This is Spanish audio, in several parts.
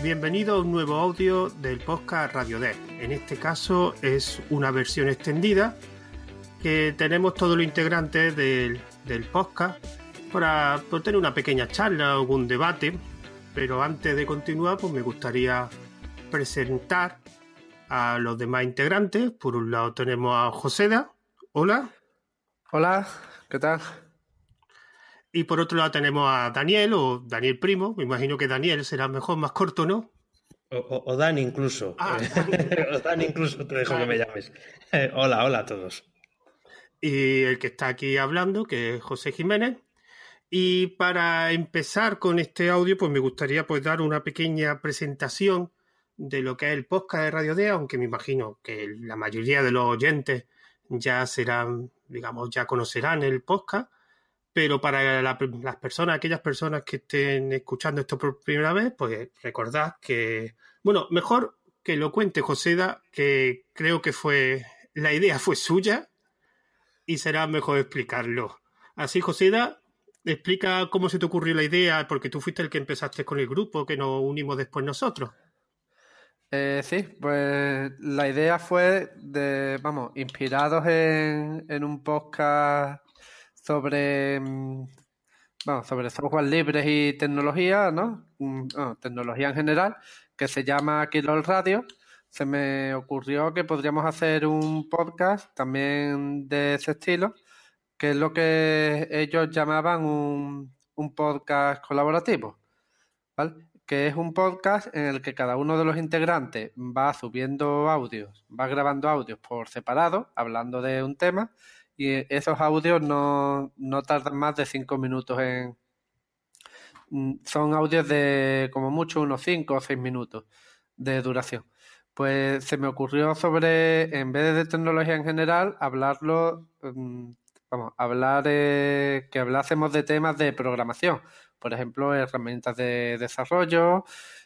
bienvenido a un nuevo audio del podcast Radio Dev. En este caso es una versión extendida que tenemos todos los integrantes del podcast para tener una pequeña charla o algún debate. Pero antes de continuar, pues me gustaría presentar a los demás integrantes. Por un lado tenemos a Joseda. Hola. Hola, ¿qué tal? Y por otro lado tenemos a Daniel, o Daniel Primo. Me imagino que Daniel será mejor, más corto, ¿no? O Dan incluso. O Dan incluso, te dejo que me llames. Hola a todos. Y el que está aquí hablando, que es José Jiménez. Y para empezar con este audio, pues me gustaría pues dar una pequeña presentación de lo que es el podcast de Radio D, aunque me imagino que la mayoría de los oyentes ya serán, digamos, ya conocerán el podcast. Pero para las personas, aquellas personas que estén escuchando esto por primera vez, pues recordad que, bueno, mejor que lo cuente Joseda, que creo que la idea fue suya y será mejor explicarlo. Así, Joseda, explica cómo se te ocurrió la idea, porque tú fuiste el que empezaste con el grupo, que nos unimos después nosotros. Sí, pues la idea fue inspirados en un podcast sobre software libres y tecnología, ¿no? Tecnología en general, que se llama Kilo Radio. Se me ocurrió que podríamos hacer un podcast también de ese estilo, que es lo que ellos llamaban un podcast colaborativo, ¿vale? Que es un podcast en el que cada uno de los integrantes va subiendo audios, va grabando audios por separado, hablando de un tema, y esos audios no tardan más de 5 minutos son audios de como mucho unos 5 o 6 minutos de duración. Pues se me ocurrió en vez de tecnología en general, que hablásemos de temas de programación. Por ejemplo, herramientas de desarrollo,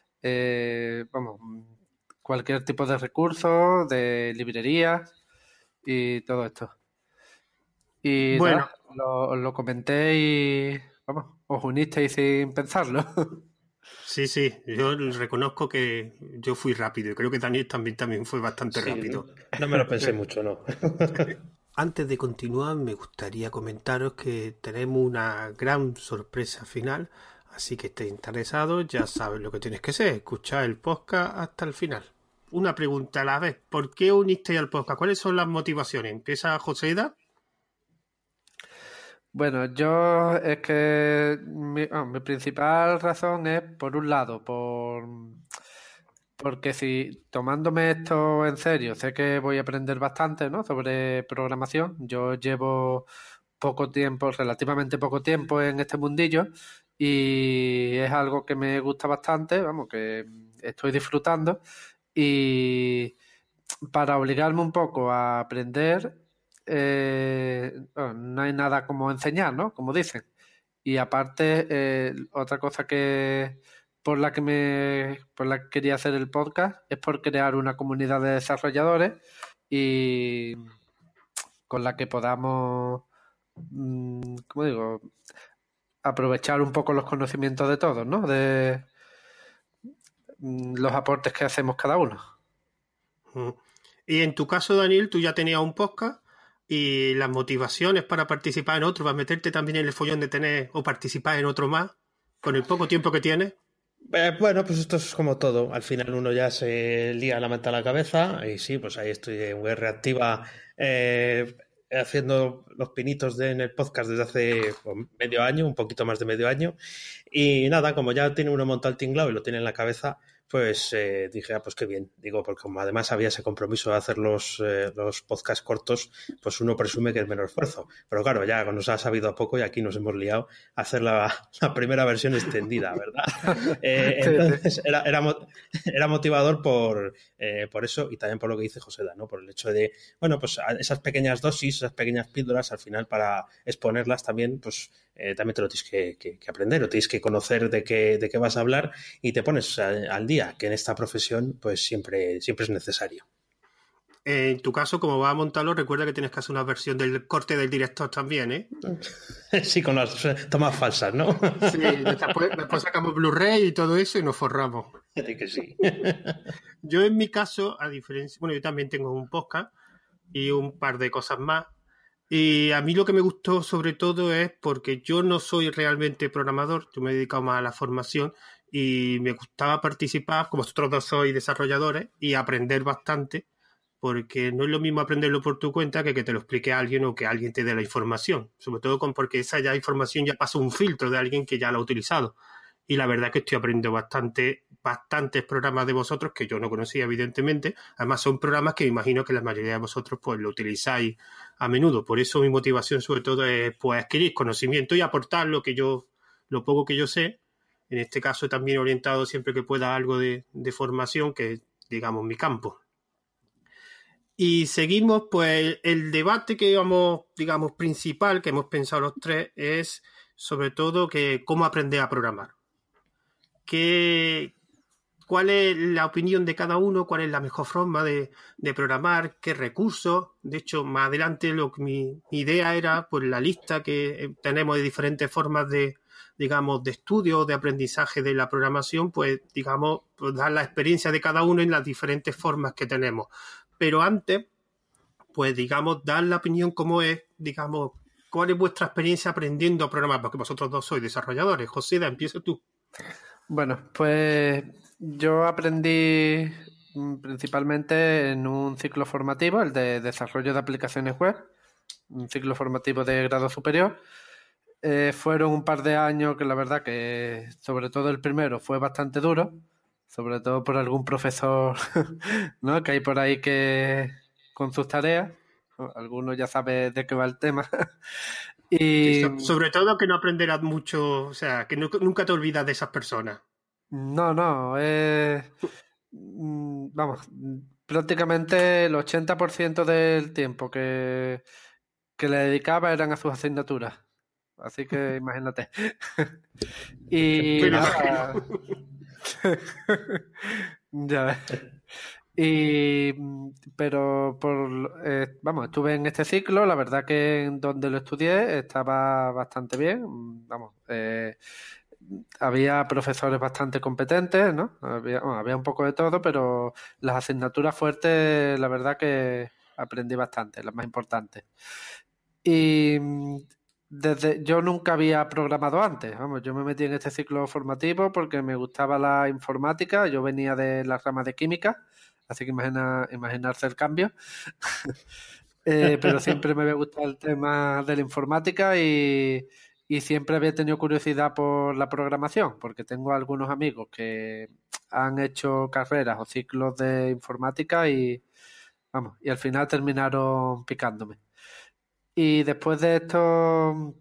cualquier tipo de recursos, de librerías y todo esto. Y bueno, os lo comenté y os unisteis sin pensarlo. Sí, yo reconozco que yo fui rápido y creo que Daniel también fue bastante rápido. No me lo pensé mucho, no. Antes de continuar, me gustaría comentaros que tenemos una gran sorpresa final, así que estéis interesados, ya sabes lo que tienes que hacer, escuchar el podcast hasta el final. Una pregunta a la vez, ¿por qué unisteis al podcast? ¿Cuáles son las motivaciones? ¿Empieza Joséida? Bueno, yo es que mi principal razón es, por un lado, porque si tomándome esto en serio, sé que voy a aprender bastante, ¿no?, sobre programación. Yo llevo relativamente poco tiempo en este mundillo y es algo que me gusta bastante, que estoy disfrutando, y para obligarme un poco a aprender, no hay nada como enseñar, ¿no?, como dicen. Y aparte, otra cosa por la que quería hacer el podcast es por crear una comunidad de desarrolladores y con la que podamos, como digo, aprovechar un poco los conocimientos de todos, ¿no?, de los aportes que hacemos cada uno. Y en tu caso, Daniel, tú ya tenías un podcast y las motivaciones para participar en otro, para meterte también en el follón de tener o participar en otro más, con el poco tiempo que tienes. Bueno, pues esto es como todo. Al final uno ya se lía la mente a la cabeza y sí, pues ahí estoy en web reactiva haciendo los pinitos en el podcast desde hace medio año, un poquito más de medio año. Y nada, como ya tiene uno montado el tinglado y lo tiene en la cabeza, pues dije, pues qué bien. Digo, porque como además había ese compromiso de hacer los podcasts cortos, pues uno presume que es menor esfuerzo. Pero claro, ya nos ha sabido a poco y aquí nos hemos liado a hacer la primera versión extendida, ¿verdad? Entonces era motivador por eso y también por lo que dice Joseda, ¿no? Por el hecho de, bueno, pues esas pequeñas dosis, esas pequeñas píldoras, al final para exponerlas también, pues también te lo tienes que aprender o tienes que conocer de qué vas a hablar y te pones al día, que en esta profesión pues siempre es necesario. En tu caso, como vas a montarlo, recuerda que tienes que hacer una versión del corte del director también, ¿eh? Sí, con las tomas falsas, ¿no? Sí, después sacamos Blu-ray y todo eso y nos forramos. Así que sí. Yo en mi caso, a diferencia, bueno, yo también tengo un podcast y un par de cosas más. Y a mí lo que me gustó sobre todo es porque yo no soy realmente programador, yo me he dedicado más a la formación y me gustaba participar, como vosotros dos sois desarrolladores, y aprender bastante, porque no es lo mismo aprenderlo por tu cuenta que te lo explique alguien o que alguien te dé la información, sobre todo porque esa ya información ya pasa un filtro de alguien que ya la ha utilizado. Y la verdad es que estoy aprendiendo bastantes programas de vosotros que yo no conocía, evidentemente. Además, son programas que me imagino que la mayoría de vosotros pues lo utilizáis a menudo. Por eso mi motivación, sobre todo, es pues adquirir conocimiento y aportar lo poco que yo sé. En este caso, también orientado siempre que pueda algo de formación, que es, digamos, mi campo. Y seguimos, pues, el debate que vamos, digamos, principal que hemos pensado los tres es sobre todo que cómo aprender a programar. ¿Qué, ¿Cuál es la opinión de cada uno? ¿Cuál es la mejor forma de programar? ¿Qué recursos? De hecho, más adelante mi idea era pues la lista que tenemos de diferentes formas digamos, de estudio, de aprendizaje de la programación, pues, digamos, pues dar la experiencia de cada uno en las diferentes formas que tenemos. Pero antes, pues, digamos, dar la opinión cómo es, digamos, cuál es vuestra experiencia aprendiendo a programar, porque vosotros dos sois desarrolladores. José, empieza tú. Bueno, pues yo aprendí principalmente en un ciclo formativo, el de desarrollo de aplicaciones web, un ciclo formativo de grado superior. Fueron un par de años que la verdad que sobre todo el primero fue bastante duro, sobre todo por algún profesor ¿no? que hay por ahí que con sus tareas, ¿no? Algunos ya sabe de qué va el tema. Sí, Y sobre todo que no aprenderás mucho, o sea, que nunca te olvidas de esas personas. no, vamos, prácticamente el 80% del tiempo que le dedicaba eran a sus asignaturas. Así que imagínate. Y Me lo imagino. nada. Ya ves. Y, pero vamos, estuve en este ciclo, la verdad que en donde lo estudié estaba bastante bien, vamos, había profesores bastante competentes, ¿no? Había un poco de todo, pero las asignaturas fuertes, la verdad que aprendí bastante, las más importantes. Y yo nunca había programado antes, vamos, yo me metí en este ciclo formativo porque me gustaba la informática, yo venía de la rama de química, así que imaginarse el cambio. Pero siempre me había gustado el tema de la informática y siempre había tenido curiosidad por la programación, porque tengo algunos amigos que han hecho carreras o ciclos de informática y, vamos, y al final terminaron picándome. Y después de esto,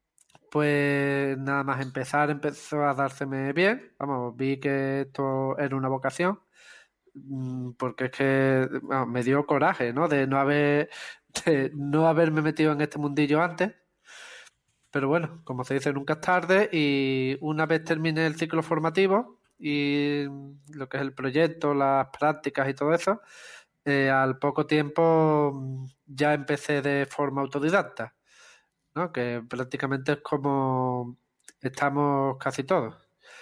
pues nada más empezar, empezó a dárseme bien. Vamos, vi que esto era una vocación, porque es que vamos, me dio coraje, ¿no? De no haberme metido en este mundillo antes. Pero bueno, como se dice, nunca es tarde y una vez terminé el ciclo formativo y lo que es el proyecto, las prácticas y todo eso, al poco tiempo ya empecé de forma autodidacta, ¿no? Que prácticamente es como estamos casi todos.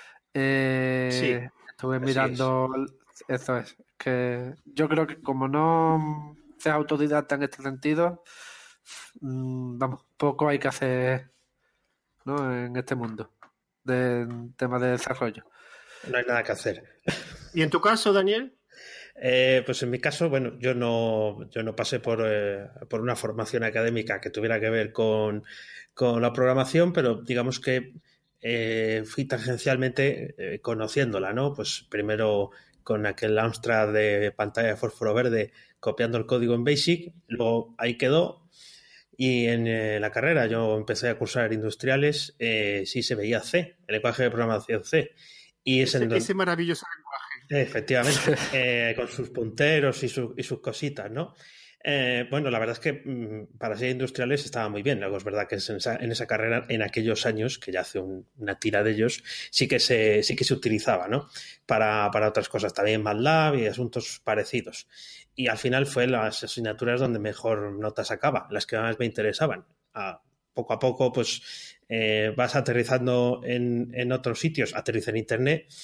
Sí, Estuve Así es. mirando, eso es, que yo creo que como no seas autodidacta en este sentido, vamos, poco hay que hacer, ¿no? En este mundo de temas de desarrollo. No hay nada que hacer. ¿y en tu caso, Daniel? Pues en mi caso, bueno, yo no pasé por una formación académica que tuviera que ver con la programación, pero digamos que fui tangencialmente conociéndola, ¿no? Pues primero con aquel Amstrad de pantalla de fósforo verde copiando el código en BASIC, luego ahí quedó. Y en la carrera yo empecé a cursar industriales, sí se veía C, el lenguaje de programación C. Y es en Ese donde, maravilloso lenguaje. efectivamente, con sus punteros y sus cositas, ¿no? Bueno, la verdad es que para ser industriales estaba muy bien. Luego es verdad que en esa carrera, en aquellos años, que ya hace una tira de ellos, sí que se utilizaba, ¿no? Para otras cosas, también MATLAB y asuntos parecidos. Y al final fue las asignaturas donde mejor nota sacaba, las que más me interesaban. Poco a poco, pues vas aterrizando en otros sitios, aterriza en Internet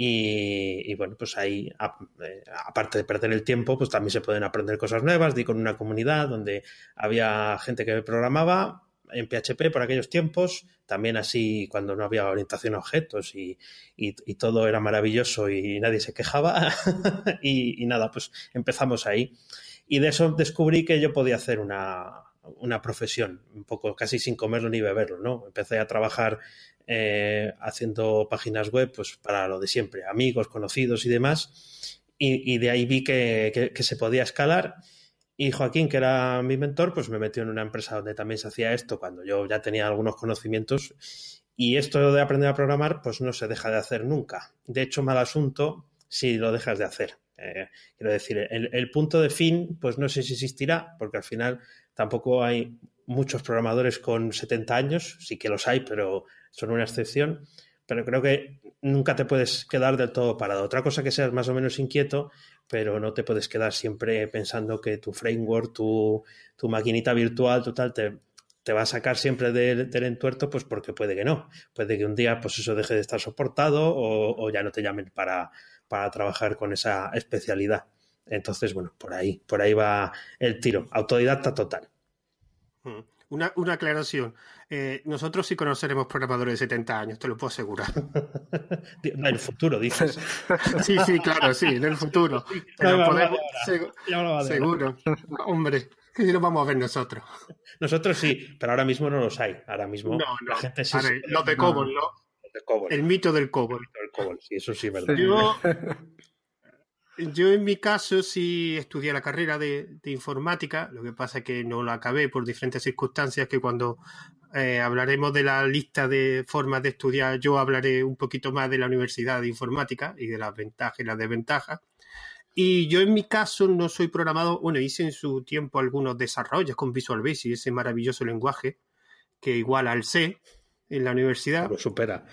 Y bueno, pues ahí, aparte de perder el tiempo, pues también se pueden aprender cosas nuevas. Di con una comunidad donde había gente que programaba en PHP por aquellos tiempos, también así cuando no había orientación a objetos y todo era maravilloso y nadie se quejaba. Y nada, pues empezamos ahí. Y de eso descubrí que yo podía hacer una profesión, un poco casi sin comerlo ni beberlo, ¿no? Empecé a trabajar haciendo páginas web pues para lo de siempre, amigos, conocidos y demás, y de ahí vi que se podía escalar. Y Joaquín, que era mi mentor, pues me metió en una empresa donde también se hacía esto cuando yo ya tenía algunos conocimientos, y esto de aprender a programar pues no se deja de hacer nunca. De hecho, mal asunto si lo dejas de hacer. Quiero decir, el punto de fin pues no sé si existirá, porque al final tampoco hay muchos programadores con 70 años, sí que los hay, pero son una excepción. Pero creo que nunca te puedes quedar del todo parado. Otra cosa que seas más o menos inquieto, pero no te puedes quedar siempre pensando que tu framework, tu maquinita virtual, te va a sacar siempre del entuerto, pues porque puede que no. Puede que un día pues eso deje de estar soportado o ya no te llamen para trabajar con esa especialidad. Entonces, bueno, por ahí va el tiro. Autodidacta total. Una aclaración. Nosotros sí conoceremos programadores de 70 años, te lo puedo asegurar. En el futuro, dices. Sí, claro, sí, en el futuro. Pero podemos, seguro. Hombre, que lo vamos a ver nosotros. Nosotros sí, pero ahora mismo no los hay. Ahora mismo No. la gente sí. Ahora, los de COBOL, ¿no? El mito del COBOL. Sí, eso sí es verdad. Yo en mi caso sí estudié la carrera de informática, lo que pasa es que no la acabé por diferentes circunstancias, que cuando hablaremos de la lista de formas de estudiar, yo hablaré un poquito más de la Universidad de Informática y de las ventajas y las desventajas. Y yo en mi caso no soy programador, bueno, hice en su tiempo algunos desarrollos con Visual Basic, ese maravilloso lenguaje que iguala al C en la universidad. Lo supera.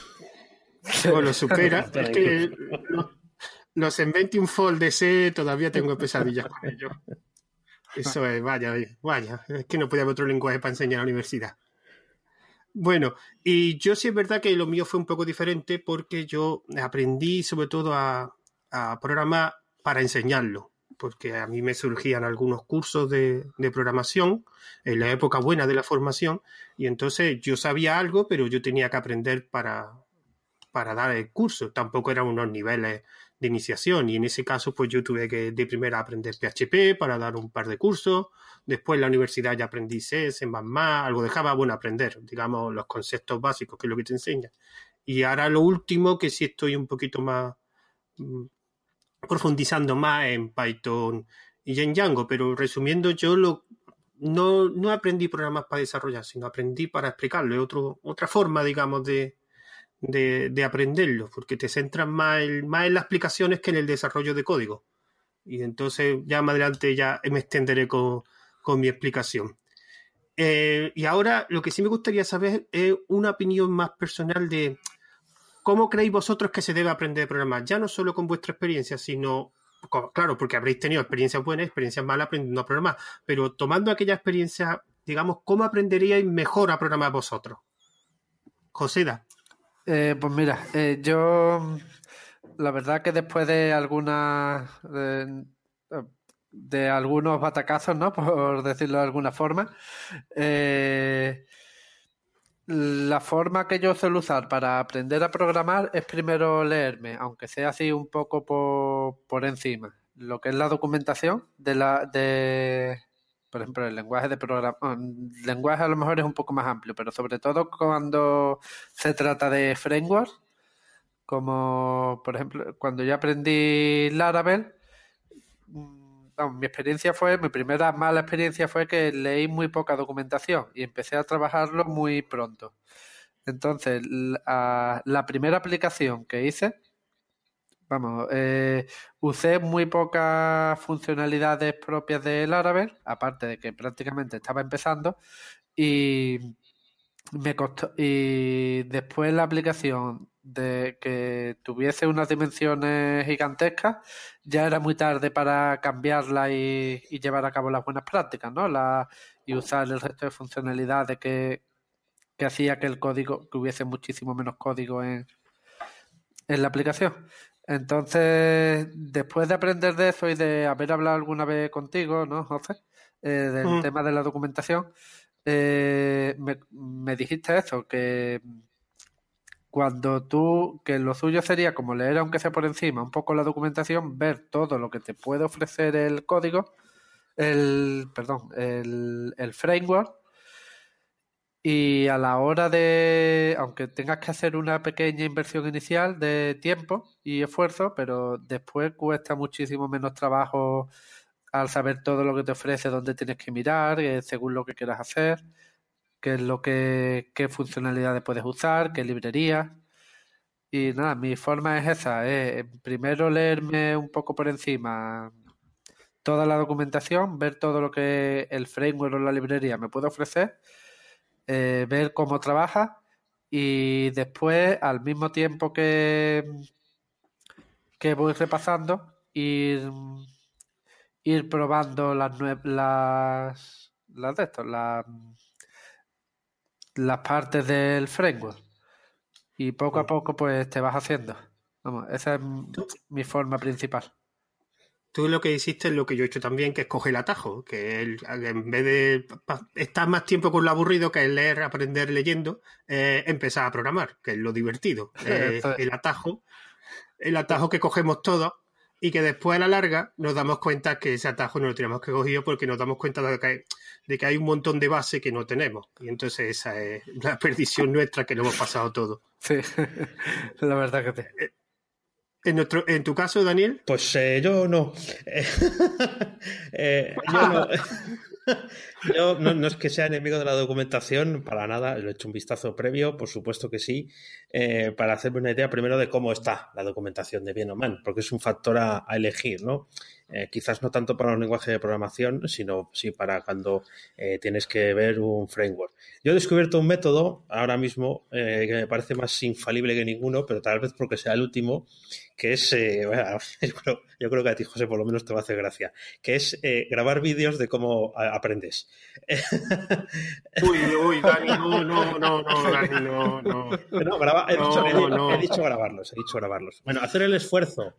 O lo supera. Es que los Inventing Fold de C todavía tengo pesadillas con ellos. Eso es, vaya, es que no podía haber otro lenguaje para enseñar a la universidad. Bueno, y yo sí es verdad que lo mío fue un poco diferente porque yo aprendí sobre todo a programar para enseñarlo, porque a mí me surgían algunos cursos de programación en la época buena de la formación y entonces yo sabía algo, pero yo tenía que aprender para dar el curso. Tampoco eran unos niveles de iniciación y en ese caso pues yo tuve que de primera aprender PHP para dar un par de cursos. Después en la universidad ya aprendí C, C++, algo de Java, bueno, aprender, digamos, los conceptos básicos, que es lo que te enseña. Y ahora lo último, que sí estoy un poquito más profundizando más en Python y en Django, pero resumiendo, yo no aprendí programas para desarrollar, sino aprendí para explicarlo. Es otra forma, digamos, de aprenderlo, porque te centras más en las explicaciones que en el desarrollo de código. Y entonces ya más adelante ya me extenderé con mi explicación. Y ahora lo que sí me gustaría saber es una opinión más personal de cómo creéis vosotros que se debe aprender a programar, ya no solo con vuestra experiencia, sino, claro, porque habréis tenido experiencias buenas, experiencias malas aprendiendo a programar, pero tomando aquella experiencia, digamos, ¿cómo aprenderíais mejor a programar vosotros? Joseda. Pues mira, yo la verdad que después de algunas de algunos batacazos, ¿no? Por decirlo de alguna forma, la forma que yo suelo usar para aprender a programar es primero leerme, aunque sea así un poco por encima, lo que es la documentación por ejemplo, el lenguaje de programación. El lenguaje a lo mejor es un poco más amplio, pero sobre todo cuando se trata de frameworks, como por ejemplo cuando yo aprendí Laravel, mi primera mala experiencia fue que leí muy poca documentación y empecé a trabajarlo muy pronto. Entonces, la primera aplicación que hice, usé muy pocas funcionalidades propias del Laravel, aparte de que prácticamente estaba empezando, y me costó. Y después la aplicación de que tuviese unas dimensiones gigantescas, ya era muy tarde para cambiarla y llevar a cabo las buenas prácticas, ¿no? Y usar el resto de funcionalidades que hacía que el código, que hubiese muchísimo menos código en la aplicación. Entonces, después de aprender de eso y de haber hablado alguna vez contigo, ¿no, José? Del tema de la documentación, me dijiste eso, que que lo suyo sería como leer, aunque sea por encima, un poco la documentación, ver todo lo que te puede ofrecer el código, el framework, y a la hora de, aunque tengas que hacer una pequeña inversión inicial de tiempo y esfuerzo, pero después cuesta muchísimo menos trabajo al saber todo lo que te ofrece, dónde tienes que mirar, según lo que quieras hacer, qué funcionalidades puedes usar, qué librerías. Y nada, mi forma es esa, es primero leerme un poco por encima toda la documentación, ver todo lo que el framework o la librería me puede ofrecer, ver cómo trabaja y después, al mismo tiempo que voy repasando, ir probando las partes del framework. Y poco a poco pues te vas haciendo. Vamos, esa es mi forma principal. Tú lo que hiciste es lo que yo he hecho también, que es coger el atajo, que en vez de estar más tiempo con lo aburrido, que es leer, aprender leyendo, empezar a programar, que es lo divertido. El atajo que cogemos todos y que después a la larga nos damos cuenta que ese atajo no lo tenemos que coger porque nos damos cuenta de que hay un montón de base que no tenemos. Y entonces esa es la perdición nuestra, que lo hemos pasado todo. Sí, la verdad que sí. En tu caso, Daniel. Pues yo no. Yo no. Yo no es que sea enemigo de la documentación, para nada. Le he hecho un vistazo previo, por supuesto que sí, para hacerme una idea primero de cómo está la documentación, de bien o mal, porque es un factor a elegir, ¿no? Quizás no tanto para un lenguaje de programación, sino sí para cuando tienes que ver un framework. Yo he descubierto un método ahora mismo que me parece más infalible que ninguno, pero tal vez porque sea el último, que es, bueno, yo creo que a ti, José, por lo menos te va a hacer gracia, que es grabar vídeos de cómo aprendes. Uy, Dani, no, Dani, no. He dicho grabarlos. Bueno, hacer el esfuerzo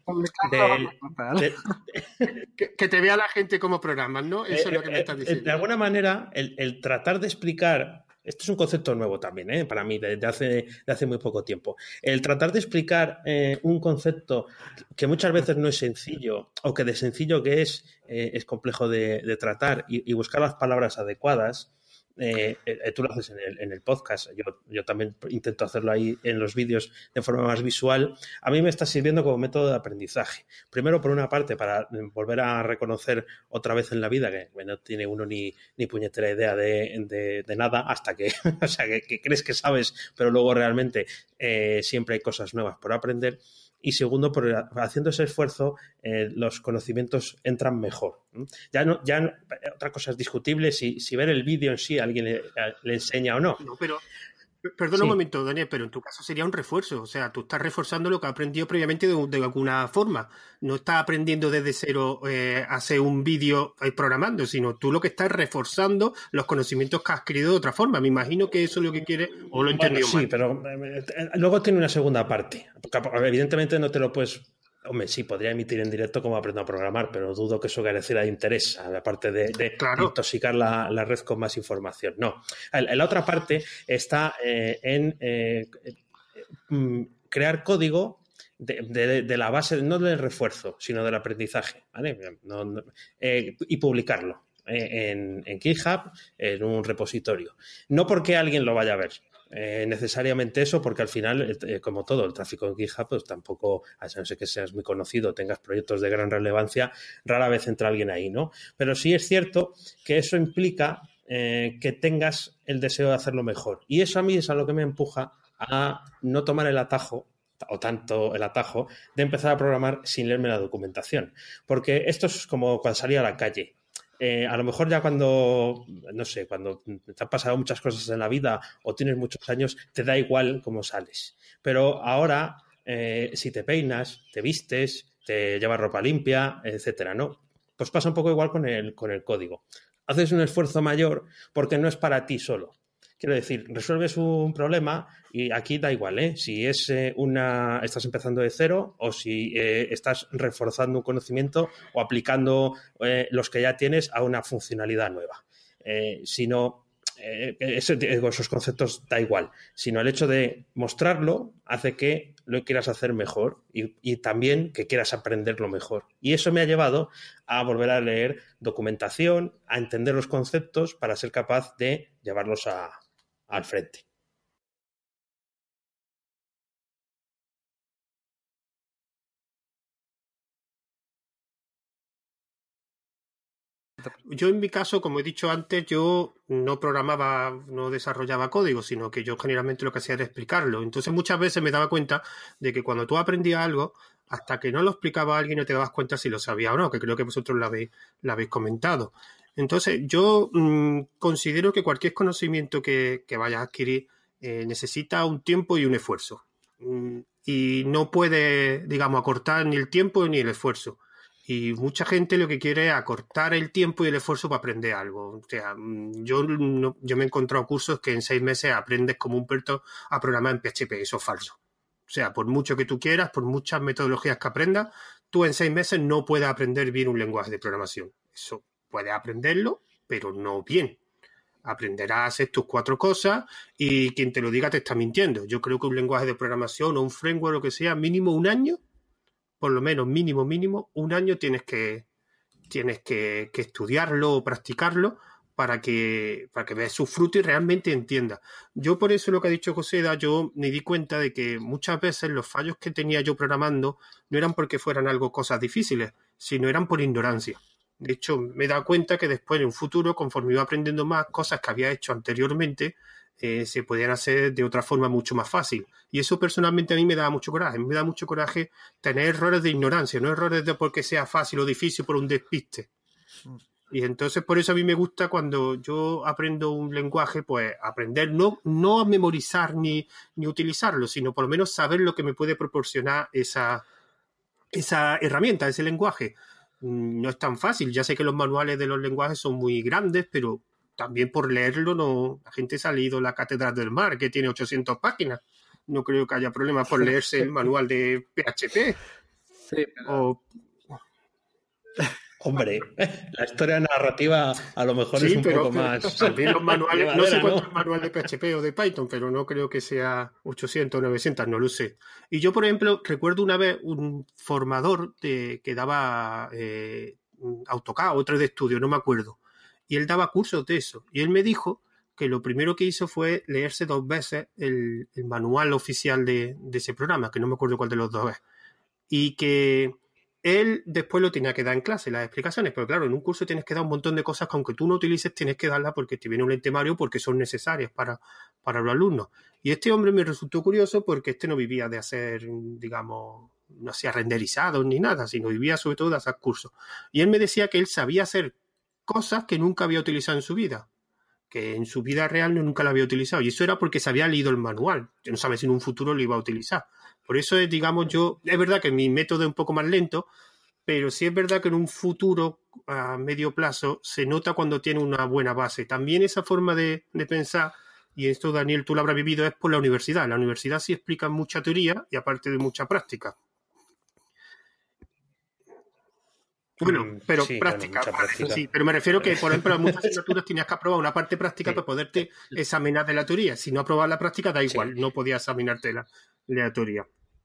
que te vea la gente como programas, ¿no? Eso es lo que me estás diciendo. De alguna manera, el tratar de explicar, esto es un concepto nuevo también, para mí, de hace muy poco tiempo. El tratar de explicar un concepto que muchas veces no es sencillo, o que de sencillo que es complejo de tratar y buscar las palabras adecuadas. Tú lo haces en el podcast, yo también intento hacerlo ahí en los vídeos de forma más visual. A mí me está sirviendo como método de aprendizaje. Primero, por una parte, para volver a reconocer otra vez en la vida que no tiene uno ni puñetera idea de nada, hasta que, o sea, que crees que sabes, pero luego realmente siempre hay cosas nuevas por aprender. Y segundo, haciendo ese esfuerzo, los conocimientos entran mejor. Ya otra cosa es discutible si ver el vídeo en sí a alguien le enseña o no. No, pero perdona un momento, Daniel, pero en tu caso sería un refuerzo. O sea, tú estás reforzando lo que has aprendido previamente de alguna forma. No estás aprendiendo desde cero a hacer un vídeo programando, sino tú lo que estás reforzando los conocimientos que has adquirido de otra forma. Me imagino que eso es lo que quieres, o lo he entendido mal. Sí, pero luego tiene una segunda parte. Evidentemente no te lo puedes... Hombre, sí, podría emitir en directo cómo aprendo a programar, pero dudo que eso careciera de interés, aparte de intoxicar la red con más información. No. La otra parte está en crear código de la base, no del refuerzo, sino del aprendizaje, ¿vale? Y publicarlo en GitHub, en un repositorio. No porque alguien lo vaya a ver. Necesariamente eso, porque al final, como todo, el tráfico en GitHub, pues tampoco, a no ser que seas muy conocido, tengas proyectos de gran relevancia, rara vez entra alguien ahí, ¿no? Pero sí es cierto que eso implica que tengas el deseo de hacerlo mejor. Y eso a mí es a lo que me empuja a no tomar el atajo, o tanto el atajo, de empezar a programar sin leerme la documentación. Porque esto es como cuando salí a la calle. A lo mejor ya cuando te han pasado muchas cosas en la vida o tienes muchos años, te da igual cómo sales. Pero ahora, si te peinas, te vistes, te llevas ropa limpia, etcétera, ¿no? Pues pasa un poco igual con el código. Haces un esfuerzo mayor porque no es para ti solo. Quiero decir, resuelves un problema y aquí da igual, ¿eh? Si estás empezando de cero o si estás reforzando un conocimiento o aplicando los que ya tienes a una funcionalidad nueva. Sino esos conceptos da igual, sino el hecho de mostrarlo hace que lo quieras hacer mejor y también que quieras aprenderlo mejor. Y eso me ha llevado a volver a leer documentación, a entender los conceptos para ser capaz de llevarlos al frente. Yo en mi caso, como he dicho antes, yo no programaba, no desarrollaba código, sino que yo generalmente lo que hacía era explicarlo. Entonces muchas veces me daba cuenta de que cuando tú aprendías algo, hasta que no lo explicaba a alguien no te dabas cuenta si lo sabía o no, que creo que vosotros lo habéis comentado. Entonces yo considero que cualquier conocimiento que vayas a adquirir necesita un tiempo y un esfuerzo. Y no puede, digamos, acortar ni el tiempo ni el esfuerzo. Y mucha gente lo que quiere es acortar el tiempo y el esfuerzo para aprender algo. O sea, yo me he encontrado cursos que en 6 meses aprendes como un perito a programar en PHP. Eso es falso. O sea, por mucho que tú quieras, por muchas metodologías que aprendas, tú en 6 meses no puedes aprender bien un lenguaje de programación. Eso puedes aprenderlo, pero no bien. Aprenderás a hacer tus 4 cosas y quien te lo diga te está mintiendo. Yo creo que un lenguaje de programación o un framework o lo que sea, mínimo un año, por lo menos mínimo, un año tienes que estudiarlo o practicarlo para que veas su fruto y realmente entiendas. Yo por eso lo que ha dicho Joseda, yo me di cuenta de que muchas veces los fallos que tenía yo programando no eran porque fueran cosas difíciles, sino eran por ignorancia. De hecho, me he dado cuenta que después en un futuro, conforme iba aprendiendo más cosas que había hecho anteriormente, se podían hacer de otra forma mucho más fácil. Y eso personalmente a mí me da mucho coraje. Me da mucho coraje tener errores de ignorancia, no errores de porque sea fácil o difícil por un despiste. Y entonces por eso a mí me gusta cuando yo aprendo un lenguaje, pues aprender no a memorizar ni utilizarlo, sino por lo menos saber lo que me puede proporcionar esa herramienta, ese lenguaje. No es tan fácil. Ya sé que los manuales de los lenguajes son muy grandes, pero también por leerlo, no, la gente se ha leído La Cátedra del Mar, que tiene 800 páginas. No creo que haya problema por leerse el manual de PHP. Sí, pero... Hombre, la historia narrativa a lo mejor es un poco más... También los manuales, no sé cuánto es el manual de PHP o de Python, pero no creo que sea 800 o 900, no lo sé. Y yo, por ejemplo, recuerdo una vez un formador que daba AutoCAD o 3D Studio, no me acuerdo. Y él daba cursos de eso. Y él me dijo que lo primero que hizo fue leerse 2 veces el manual oficial de ese programa, que no me acuerdo cuál de los dos es. Y que él después lo tenía que dar en clase, las explicaciones, pero claro, en un curso tienes que dar un montón de cosas que aunque tú no utilices, tienes que darlas porque te viene un temario, porque son necesarias para los alumnos. Y este hombre me resultó curioso porque no vivía de hacer, digamos, no hacía renderizados ni nada, sino vivía sobre todo de hacer cursos. Y él me decía que él sabía hacer cosas que nunca había utilizado en su vida, que en su vida real nunca la había utilizado. Y eso era porque se había leído el manual. Yo no sabía si en un futuro lo iba a utilizar. Por eso es, digamos, es verdad que mi método es un poco más lento, pero sí es verdad que en un futuro a medio plazo se nota cuando tiene una buena base. También esa forma de pensar, y esto Daniel tú lo habrás vivido, es por la universidad. La universidad sí explica mucha teoría y aparte de mucha práctica. Bueno, pero sí, práctica, bueno, práctica. Sí, pero me refiero que, por ejemplo, en muchas asignaturas tenías que aprobar una parte práctica para poderte examinar de la teoría. Si no aprobabas la práctica, da igual, no podías examinarte la teoría.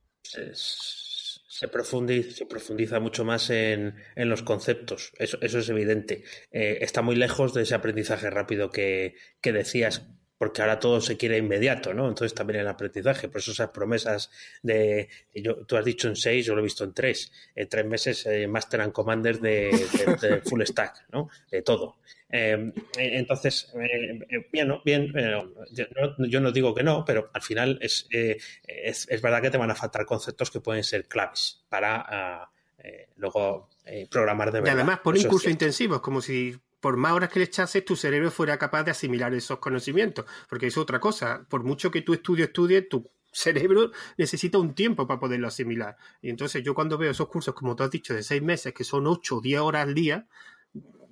Se profundiza mucho más en los conceptos, eso es evidente. Está muy lejos de ese aprendizaje rápido que decías, porque ahora todo se quiere inmediato, ¿no? Entonces también el aprendizaje, por eso esas promesas tú has dicho en 6, yo lo he visto en 3, 3 meses Master and Commander de full stack, ¿no? De todo. Entonces, bien, ¿no? Bien, yo no digo que no, pero al final es verdad que te van a faltar conceptos que pueden ser claves para luego programar de verdad. Y además ponen cursos intensivos, como si por más horas que le echases, tu cerebro fuera capaz de asimilar esos conocimientos, porque es otra cosa. Por mucho que tú estudies, tu cerebro necesita un tiempo para poderlo asimilar. Y entonces yo cuando veo esos cursos, como tú has dicho, de 6 meses, que son 8 o 10 horas al día,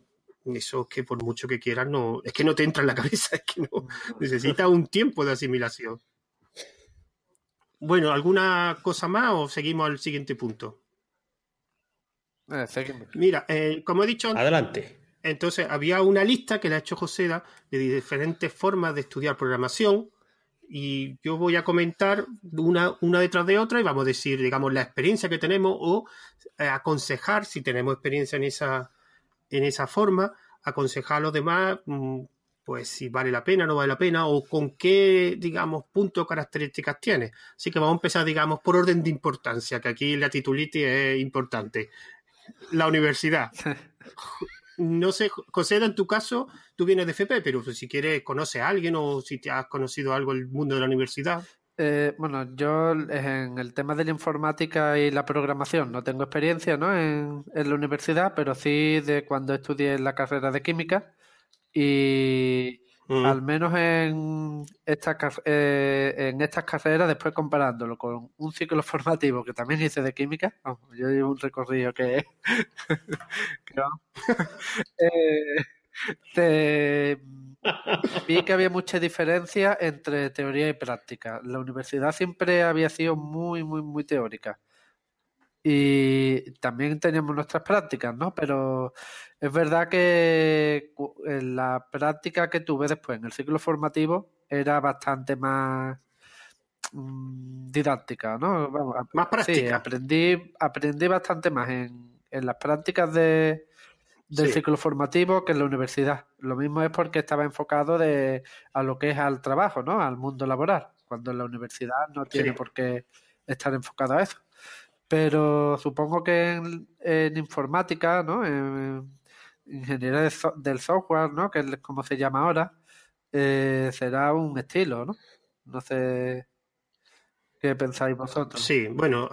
eso que por mucho que quieras, no, es que no te entra en la cabeza, es que no, necesita un tiempo de asimilación. Bueno, ¿alguna cosa más o seguimos al siguiente punto? Seguimos. Mira, como he dicho antes, Adelante. entonces había una lista que le ha hecho Joseda de diferentes formas de estudiar programación y yo voy a comentar una detrás de otra y vamos a decir, digamos, la experiencia que tenemos o aconsejar, si tenemos experiencia en esa forma, aconsejar a los demás, pues si vale la pena, no vale la pena o con qué, digamos, puntos o características tiene. Así que vamos a empezar, digamos, por orden de importancia, que aquí la titulitis es importante. La universidad. No sé, José, en tu caso, tú vienes de FP, pero si quieres, conoces a alguien o si te has conocido algo del mundo de la universidad. Bueno, yo en el tema de la informática y la programación no tengo experiencia, ¿no? en la universidad, pero sí de cuando estudié la carrera de química y al menos en estas carreras, después comparándolo con un ciclo formativo que también hice de química, yo llevo un recorrido que vi que había mucha diferencia entre teoría y práctica. La universidad siempre había sido muy, muy, muy teórica. Y también teníamos nuestras prácticas, ¿no? Pero es verdad que en la práctica que tuve después en el ciclo formativo era bastante más didáctica, ¿no? Vamos, más práctica. Sí, aprendí bastante más en las prácticas del ciclo formativo que en la universidad. Lo mismo es porque estaba enfocado a lo que es al trabajo, ¿no? Al mundo laboral, cuando en la universidad no tiene por qué estar enfocado a eso. Pero supongo que en informática, ¿no? En ingeniería del software, ¿no? Que es como se llama ahora, será un estilo, ¿no? No sé qué pensáis vosotros. Sí, bueno,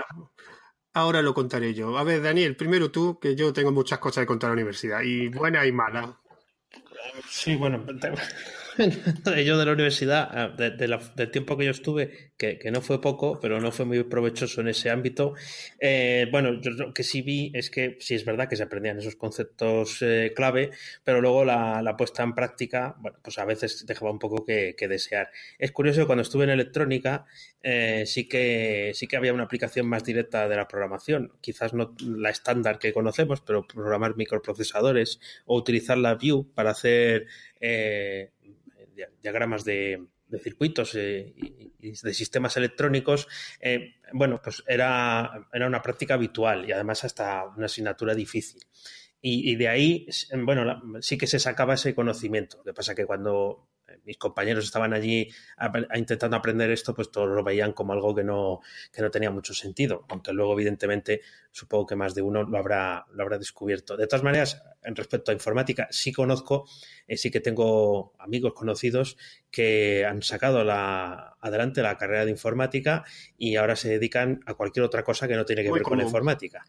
ahora lo contaré yo. A ver, Daniel, primero tú, que yo tengo muchas cosas de contar a la universidad, y buenas y malas. Sí, bueno, yo de la universidad, del tiempo que yo estuve, que no fue poco, pero no fue muy provechoso en ese ámbito, bueno, yo lo que sí vi es que sí es verdad que se aprendían esos conceptos clave, pero luego la puesta en práctica, bueno, pues a veces dejaba un poco que desear. Es curioso que cuando estuve en electrónica sí que había una aplicación más directa de la programación, quizás no la estándar que conocemos, pero programar microprocesadores o utilizar la Vue para hacer diagramas de circuitos y de sistemas electrónicos, bueno, pues era una práctica habitual y además hasta una asignatura difícil. Y de ahí, bueno, sí que se sacaba ese conocimiento. Lo que pasa que cuando mis compañeros estaban allí intentando aprender esto, pues todos lo veían como algo que no tenía mucho sentido, aunque luego evidentemente supongo que más de uno lo habrá descubierto. De todas maneras, en respecto a informática, sí conozco, sí que tengo amigos conocidos que han sacado adelante la carrera de informática y ahora se dedican a cualquier otra cosa que no tiene que ver con la informática.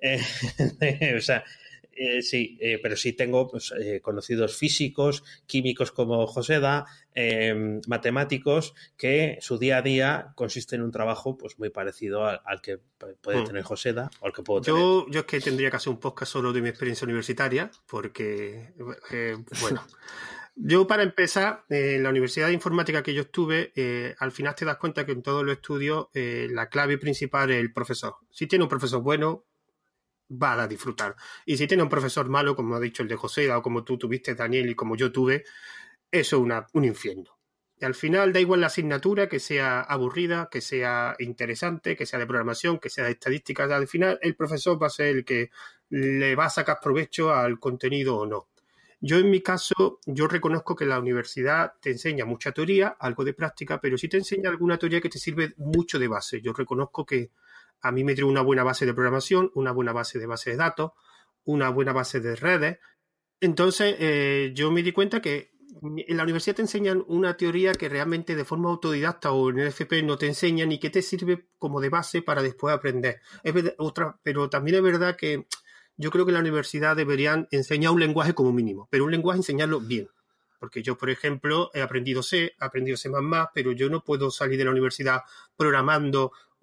O sea, sí, pero sí tengo pues, conocidos físicos, químicos como Joseda, matemáticos, que su día a día consiste en un trabajo pues muy parecido al que puede tener Joseda o al que puedo tener. Yo es que tendría que hacer un podcast solo de mi experiencia universitaria, porque, bueno, yo para empezar, en la Universidad de Informática que yo estuve, al final te das cuenta que en todos los estudios la clave principal es el profesor. Si tiene un profesor bueno, va a disfrutar. Y si tiene un profesor malo, como ha dicho el de José, o como tú tuviste, Daniel, y como yo tuve, eso es un infierno. Y al final da igual la asignatura, que sea aburrida, que sea interesante, que sea de programación, que sea de estadística. Al final el profesor va a ser el que le va a sacar provecho al contenido o no. Yo en mi caso, yo reconozco que la universidad te enseña mucha teoría, algo de práctica, pero sí te enseña alguna teoría que te sirve mucho de base. Yo reconozco que a mí me dio una buena base de programación, una buena base de datos, una buena base de redes. Entonces, yo me di cuenta que en la universidad te enseñan una teoría que realmente de forma autodidacta o en el FP no te enseñan y que te sirve como de base para después aprender. Pero también es verdad que yo creo que en la universidad deberían enseñar un lenguaje como mínimo, pero un lenguaje enseñarlo bien. Porque yo, por ejemplo, he aprendido C++, pero yo no puedo salir de la universidad programando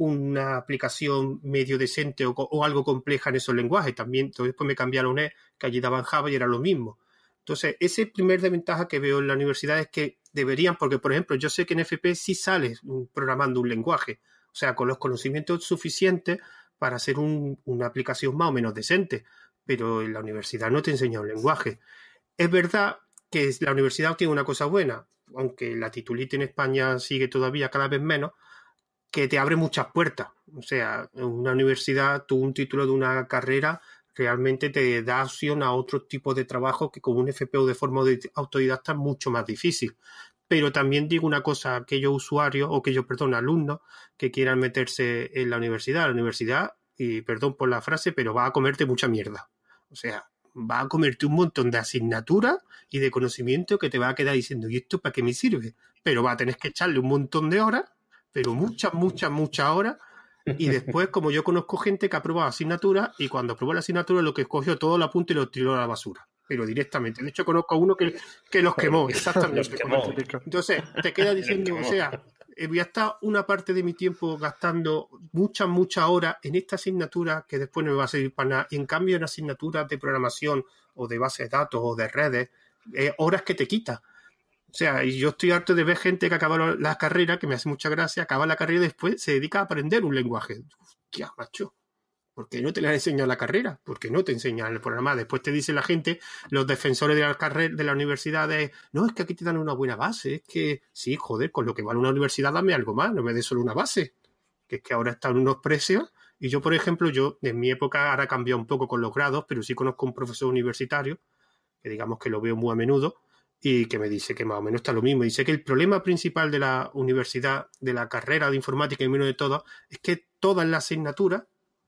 una aplicación medio decente o algo compleja en esos lenguajes. También después me cambié a la UNED, que allí daban Java y era lo mismo. Entonces, ese primer desventaja que veo en la universidad es que deberían, porque por ejemplo, yo sé que en FP sí sales programando un lenguaje, o sea, con los conocimientos suficientes para hacer una aplicación más o menos decente, pero en la universidad no te enseña un lenguaje. Es verdad que la universidad tiene una cosa buena, aunque la titulita en España sigue todavía cada vez menos, que te abre muchas puertas. O sea, en una universidad, tú un título de una carrera realmente te da opción a otro tipo de trabajo que con un FP o de forma autodidacta es mucho más difícil. Pero también digo una cosa, aquellos usuarios, o aquellos, perdón, alumnos que quieran meterse en la universidad, y perdón por la frase, pero va a comerte mucha mierda. O sea, va a comerte un montón de asignaturas y de conocimiento que te va a quedar diciendo, ¿y esto para qué me sirve? Pero va a tener que echarle un montón de horas, pero muchas horas. Y después, como yo conozco gente que ha aprobado asignaturas y cuando aprobó la asignatura lo que escogió todo el apunte y lo tiró a la basura. Pero directamente. De hecho, conozco a uno que los quemó, exactamente. Los quemó. Entonces, te queda diciendo, o sea, voy a estar una parte de mi tiempo gastando muchas horas en esta asignatura que después no me va a servir para nada. Y en cambio, en asignaturas de programación o de bases de datos o de redes, horas que te quita. O sea, y yo estoy harto de ver gente que acaba la carrera, que me hace mucha gracia, acaba la carrera y después se dedica a aprender un lenguaje. Hostia, macho. ¿Por qué no te la enseñado la carrera? ¿Por qué no te enseñan el programa? Después te dice la gente, los defensores de la carrera, de la universidad, no, es que aquí te dan una buena base. Es que, sí, joder, con lo que vale una universidad dame algo más, no me des solo una base. Que es que ahora están unos precios. Y yo, por ejemplo, en mi época ahora ha cambiado un poco con los grados, pero sí conozco un profesor universitario, que digamos que lo veo muy a menudo, y que me dice que más o menos está lo mismo. Dice que el problema principal de la universidad, de la carrera de informática y menos de todo, es que todas las asignaturas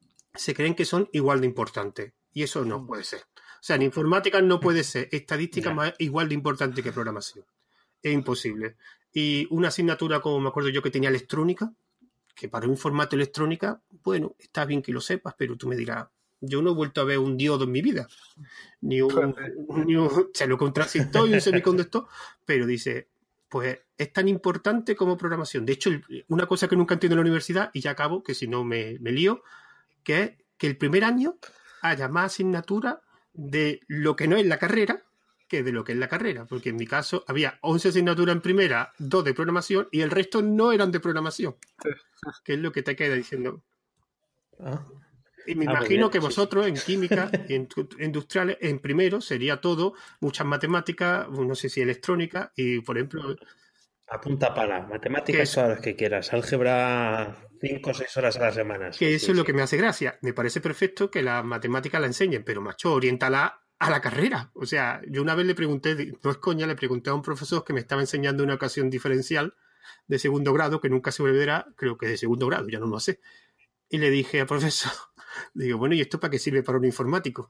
se creen que son igual de importantes. Y eso no puede ser. O sea, en informática no puede ser estadística más igual de importante que programación. Es imposible. Y una asignatura, como me acuerdo yo que tenía electrónica, que para un formato electrónica, bueno, está bien que lo sepas, pero tú me dirás, yo no he vuelto a ver un diodo en mi vida, ni un transistor y un semiconductor, pero dice, pues es tan importante como programación. De hecho, una cosa que nunca entiendo en la universidad, y ya acabo, que si no me lío, que es que el primer año haya más asignaturas de lo que no es la carrera que de lo que es la carrera, porque en mi caso había 11 asignaturas en primera, 2 de programación y el resto no eran de programación, que es lo que te queda diciendo. Y me imagino que vosotros en química y en industriales, en primero sería todo, muchas matemáticas, no sé si electrónica, y por ejemplo... Apunta para matemáticas todas las que quieras, álgebra 5 o 6 horas a la semana. Que eso es lo que me hace gracia. Me parece perfecto que las matemáticas la enseñen, pero macho, oriéntala a la carrera. O sea, yo una vez le pregunté, no es coña, le pregunté a un profesor que me estaba enseñando una ecuación diferencial de segundo grado, que nunca se volverá, creo que de segundo grado, ya no lo sé. Y le dije al profesor, digo, bueno, ¿y esto para qué sirve para un informático?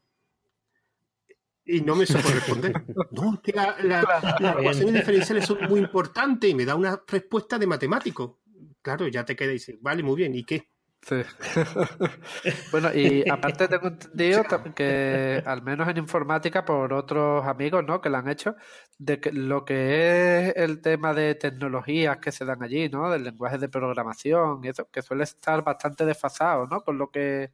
Y no me supo responder. No, es que las ecuaciones diferenciales son muy importantes y me da una respuesta de matemático. Claro, ya te queda y dices, vale, muy bien, ¿y qué? Sí. Bueno, y aparte tengo entendido que al menos en informática por otros amigos, ¿no? Que lo han hecho, de que lo que es el tema de tecnologías que se dan allí, ¿no? Del lenguaje de programación y eso, que suele estar bastante desfasado, ¿no? Con lo que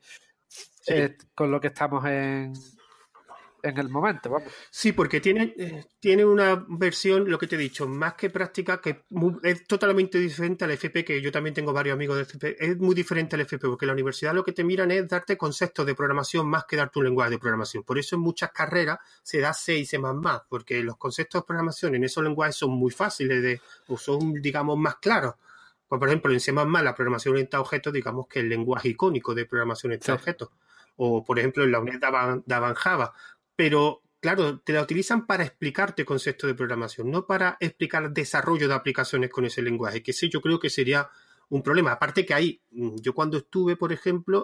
estamos en el momento, vamos. Sí, porque tiene una versión, lo que te he dicho, más que práctica, que es totalmente diferente al FP, que yo también tengo varios amigos de FP, es muy diferente al FP, porque en la universidad lo que te miran es darte conceptos de programación más que darte un lenguaje de programación. Por eso en muchas carreras se da C y C++, porque los conceptos de programación en esos lenguajes son muy fáciles o son, digamos, más claros. Pues, por ejemplo, en C++, la programación orientada a objetos, digamos que es el lenguaje icónico de programación orientada a objetos. O, por ejemplo, en la UNED daban Java. Pero, claro, te la utilizan para explicarte conceptos de programación, no para explicar desarrollo de aplicaciones con ese lenguaje, que sí, yo creo que sería un problema. Aparte que yo cuando estuve, por ejemplo,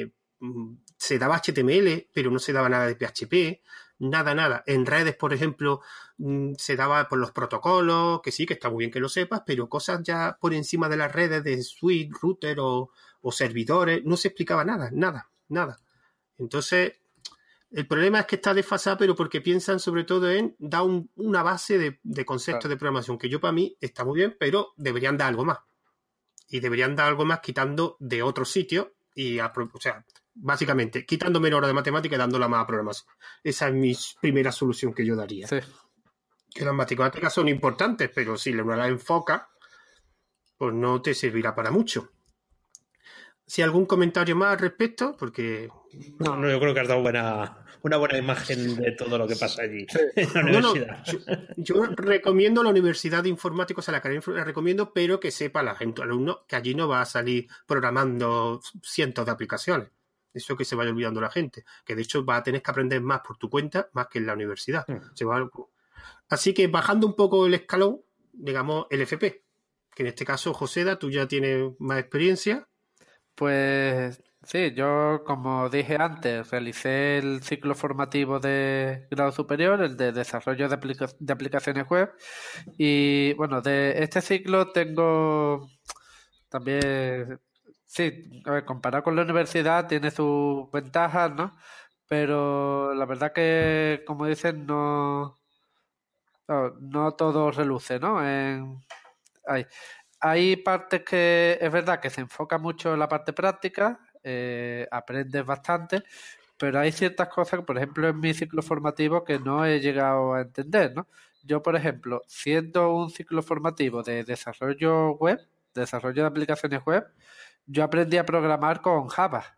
se daba HTML, pero no se daba nada de PHP, nada. En redes, por ejemplo, se daba por los protocolos, que sí, que está muy bien que lo sepas, pero cosas ya por encima de las redes de switch, router o servidores, no se explicaba nada. Entonces... El problema es que está desfasada, pero porque piensan sobre todo en dar una base de conceptos de programación, que yo para mí está muy bien, pero deberían dar algo más. y deberían dar algo más quitando de otros sitios o sea, básicamente quitando menos horas de matemática y dándola más a programación. Esa es mi primera solución que yo daría. Sí. Que las matemáticas son importantes, pero si no las enfocas, pues no te servirá para mucho. Si algún comentario más al respecto, porque... No, yo creo que has dado una buena imagen de todo lo que pasa allí en la No, universidad. yo recomiendo la Universidad de Informáticos, a la carrera la recomiendo, pero que sepa la gente, alumno, que allí no va a salir programando cientos de aplicaciones. Eso que se vaya olvidando la gente. Que de hecho va a tener que aprender más por tu cuenta, más que en la universidad. Así que bajando un poco el escalón, digamos el FP, que en este caso, Joseda, tú ya tienes más experiencia. Pues sí, yo como dije antes, realicé el ciclo formativo de grado superior, el de desarrollo de aplicaciones web, y bueno, de este ciclo tengo también, sí, a ver, comparado con la universidad tiene sus ventajas, ¿no? Pero la verdad que, como dicen, no todo reluce, ¿no? Hay partes que es verdad que se enfoca mucho en la parte práctica, aprendes bastante, pero hay ciertas cosas, por ejemplo, en mi ciclo formativo que no he llegado a entender, ¿no? Yo, por ejemplo, siendo un ciclo formativo de desarrollo web, desarrollo de aplicaciones web, yo aprendí a programar con Java.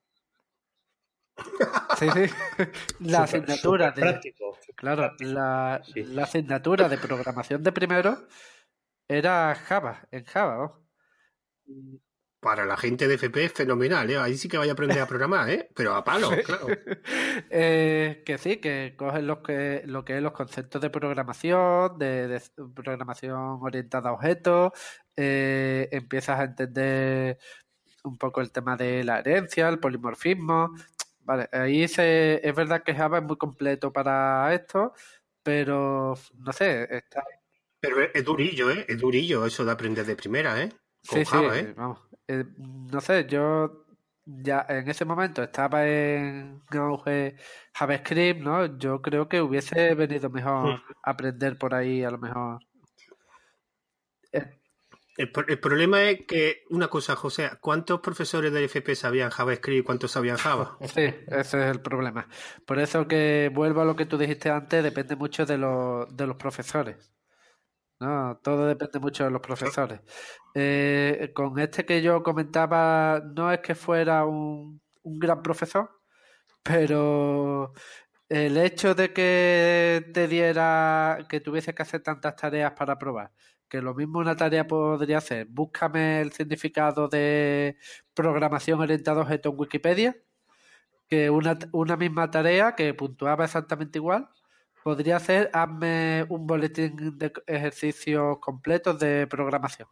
Sí, sí. La asignatura Súper práctico. claro, Práctico. Sí. la asignatura de programación de primero era Java, en Java, ¿no? Para la gente de FP es fenomenal, ¿eh? Ahí sí que vaya a aprender a programar, ¿eh? Pero a palo, claro. Que sí, que coges lo que es los conceptos de programación, de programación orientada a objetos, empiezas a entender un poco el tema de la herencia, el polimorfismo. Vale, es verdad que Java es muy completo para esto, pero no sé, Pero es durillo, ¿eh? Es durillo eso de aprender de primera, ¿eh? Con sí, Java, ¿eh? vamos. No sé, yo ya en ese momento estaba en auge JavaScript, ¿no? Yo creo que hubiese venido mejor aprender por ahí, a lo mejor. Eh, El problema es que, una cosa, José, ¿cuántos profesores de FP sabían JavaScript y cuántos sabían Java? Sí, ese es el problema. Por eso que vuelvo a lo que tú dijiste antes, depende mucho de los profesores. No, todo depende mucho de los profesores. Con este que yo comentaba, no es que fuera un gran profesor, pero el hecho de que te diera, que tuviese que hacer tantas tareas para probar, que lo mismo una tarea podría ser, búscame el significado de programación orientada a objetos en Wikipedia, que una misma tarea que puntuaba exactamente igual, podría ser hazme un boletín de ejercicios completos de programación.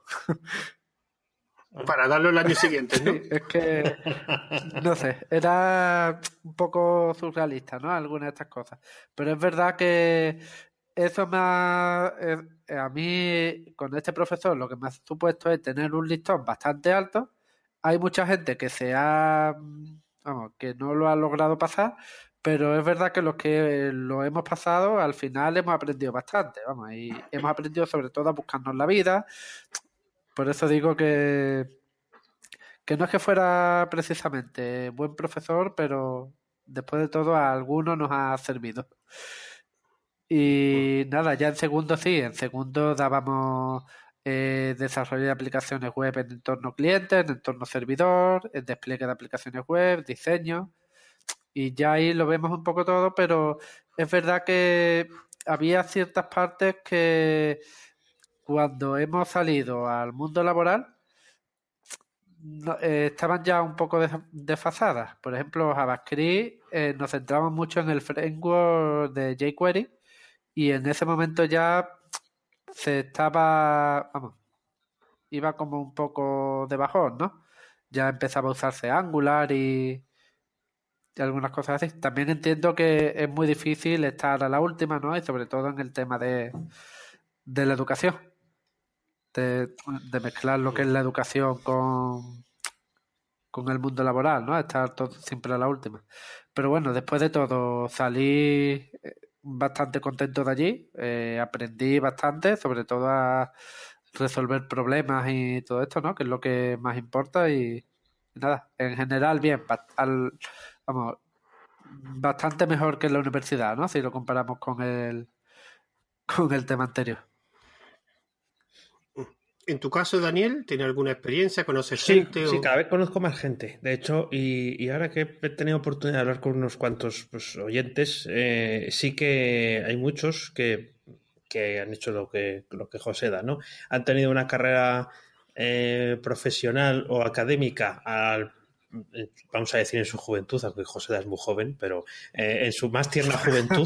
Para darlo el año siguiente, ¿no? Sí, es que, no sé, era un poco surrealista, ¿no? Algunas de estas cosas. Pero es verdad que eso a mí, con este profesor, lo que me ha supuesto es tener un listón bastante alto. Hay mucha gente vamos, que no lo ha logrado pasar, pero es verdad que los que lo hemos pasado, al final hemos aprendido bastante, vamos, y hemos aprendido sobre todo a buscarnos la vida. Por eso digo que no es que fuera precisamente buen profesor, pero después de todo a alguno nos ha servido. Y nada, ya en segundo sí, en segundo dábamos desarrollo de aplicaciones web en entorno cliente, en entorno servidor, en despliegue de aplicaciones web, diseño, y ya ahí lo vemos un poco todo, pero es verdad que había ciertas partes que cuando hemos salido al mundo laboral estaban ya un poco desfasadas. Por ejemplo, JavaScript nos centramos mucho en el framework de jQuery y en ese momento ya vamos, iba como un poco de bajón, ¿no? Ya empezaba a usarse Angular y algunas cosas así. También entiendo que es muy difícil estar a la última, ¿no? Y sobre todo en el tema de la educación, de mezclar lo que es la educación con el mundo laboral, ¿no? Estar todo, siempre a la última. Pero bueno, después de todo salí bastante contento de allí, aprendí bastante, sobre todo resolver problemas y todo esto, ¿no? Que es lo que más importa y nada, en general bien, vamos, bastante mejor que en la universidad, ¿no? Si lo comparamos con el tema anterior. En tu caso, Daniel, ¿tienes alguna experiencia? ¿Conoces Sí, gente? sí, O... cada vez conozco más gente. De hecho, y ahora que he tenido oportunidad de hablar con unos cuantos pues, oyentes, sí que hay muchos que han hecho lo que José da, ¿no? Han tenido una carrera profesional o académica vamos a decir en su juventud, aunque José da es muy joven, pero en su más tierna juventud,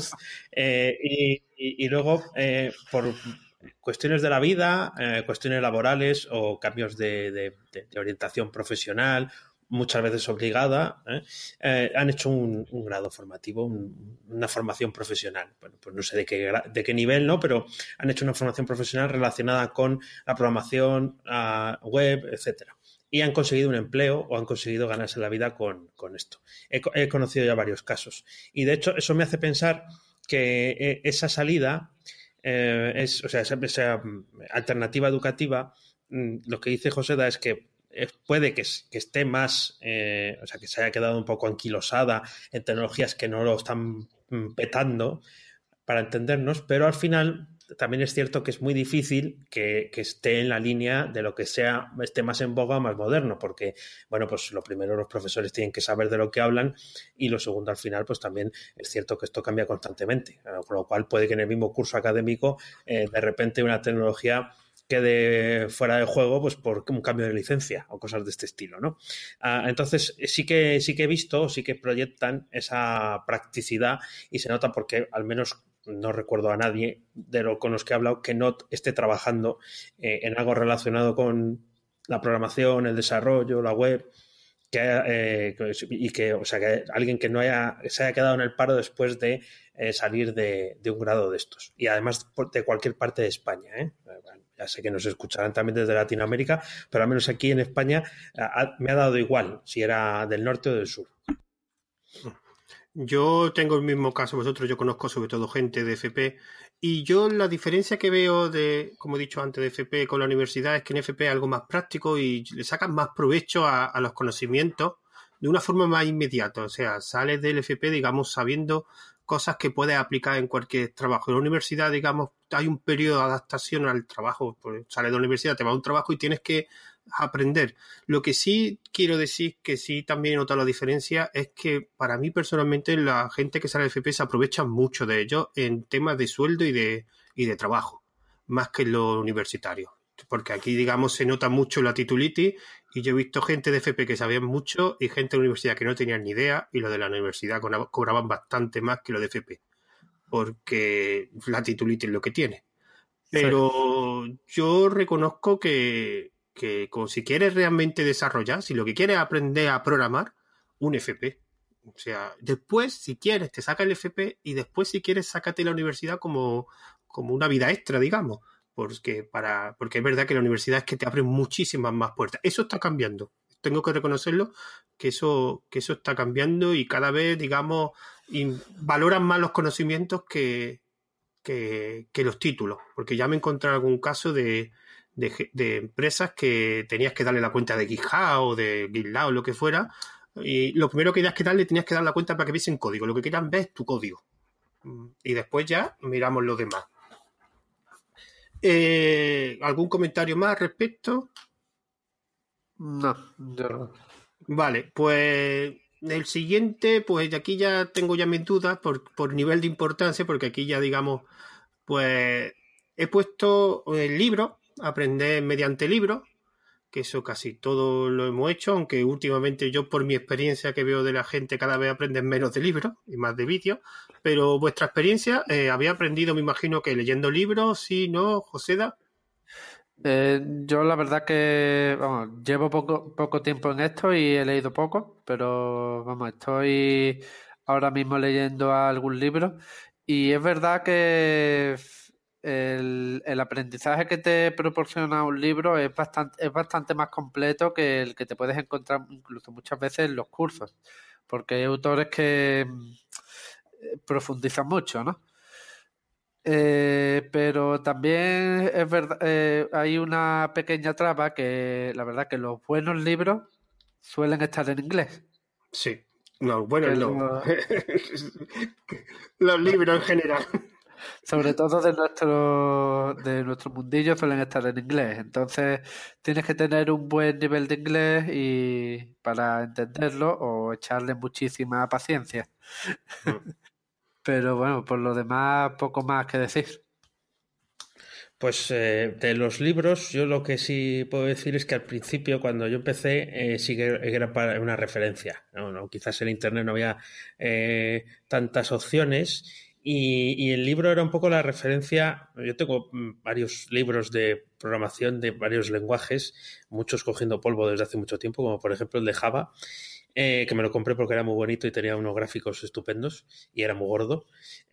y luego por cuestiones de la vida, cuestiones laborales o cambios de orientación profesional, muchas veces obligada, han hecho un grado formativo, una formación profesional. Bueno, pues no sé de qué nivel, ¿no? Pero han hecho una formación profesional relacionada con la programación, web, etcétera. Y han conseguido un empleo o han conseguido ganarse la vida con esto. He conocido ya varios casos. Y de hecho, eso me hace pensar que esa salida o sea, esa alternativa educativa, lo que dice Joseda es que puede que esté más, o sea, que se haya quedado un poco anquilosada en tecnologías que no lo están petando, para entendernos, pero al final también es cierto que es muy difícil que esté en la línea de lo que esté más en boga o más moderno, porque, bueno, pues lo primero los profesores tienen que saber de lo que hablan y lo segundo al final, pues también es cierto que esto cambia constantemente, con lo cual puede que en el mismo curso académico de repente una tecnología quede fuera de juego pues por un cambio de licencia o cosas de este estilo, ¿no? Entonces sí que he visto, sí que proyectan esa practicidad y se nota porque al menos no recuerdo a nadie con los que he hablado que no esté trabajando en algo relacionado con la programación, el desarrollo, la web, y que, o sea, que alguien que no se haya quedado en el paro después de salir de un grado de estos. Y además de cualquier parte de España, ¿eh? Bueno, ya sé que nos escucharán también desde Latinoamérica, pero al menos aquí en España me ha dado igual si era del norte o del sur. Yo tengo el mismo caso vosotros, yo conozco sobre todo gente de FP y yo la diferencia que veo de, como he dicho antes, de FP con la universidad es que en FP es algo más práctico y le sacan más provecho a los conocimientos de una forma más inmediata. O sea, sales del FP, digamos, sabiendo cosas que puedes aplicar en cualquier trabajo. En la universidad, digamos, hay un periodo de adaptación al trabajo. Pues sales de la universidad, te vas a un trabajo y tienes que aprender. Lo que sí quiero decir, que sí también he notado la diferencia, es que para mí personalmente la gente que sale del FP se aprovecha mucho de ello en temas de sueldo y de trabajo, más que en lo universitario. Porque aquí, digamos, se nota mucho la titulitis y yo he visto gente de FP que sabían mucho y gente de la universidad que no tenían ni idea y los de la universidad cobraban bastante más que los de FP, porque la titulitis es lo que tiene. Pero sí, yo reconozco que como si quieres realmente desarrollar, si lo que quieres es aprender a programar, un FP. O sea, después, si quieres, te saca el FP y después, si quieres, sácate la universidad como una vida extra, digamos. Porque es verdad que la universidad es que te abre muchísimas más puertas. Eso está cambiando. Tengo que reconocerlo, que eso está cambiando y cada vez, digamos, valoran más los conocimientos que los títulos, porque ya me he encontrado algún caso de empresas que tenías que darle la cuenta de GitHub o de GitLab o lo que fuera, y lo primero que tenías que darle, tenías que dar la cuenta para que viesen código, lo que querían ver es tu código. Y después ya miramos lo demás. ¿Algún comentario más al respecto? No, yo no. Vale, pues el siguiente, pues de aquí ya tengo ya mis dudas por nivel de importancia, porque aquí ya digamos, pues he puesto el libro, aprender mediante libros, que eso casi todo lo hemos hecho, aunque últimamente yo por mi experiencia que veo de la gente cada vez aprenden menos de libros y más de vídeos, pero vuestra experiencia, había aprendido, me imagino que leyendo libros, sí, ¿no, Joseda? Yo la verdad que, vamos, llevo poco tiempo en esto y he leído poco, pero vamos, estoy ahora mismo leyendo algún libro y es verdad que el aprendizaje que te proporciona un libro es bastante más completo que el que te puedes encontrar incluso muchas veces en los cursos, porque hay autores que profundizan mucho, ¿no? Pero también es verdad, hay una pequeña traba que la verdad que los buenos libros suelen estar en inglés. Sí. No, bueno, Que no. Los libros en general. sobre todo de nuestro mundillo suelen estar en inglés. Entonces tienes que tener un buen nivel de inglés y para entenderlo o echarle muchísima paciencia. Pero bueno, por lo demás, poco más que decir. Pues de los libros, yo lo que sí puedo decir es que al principio, cuando yo empecé, sí que era para una referencia. Quizás en Internet no había tantas opciones y el libro era un poco la referencia. Yo tengo varios libros de programación de varios lenguajes, muchos cogiendo polvo desde hace mucho tiempo, como por ejemplo el de Java. Que me lo compré porque era muy bonito y tenía unos gráficos estupendos y era muy gordo.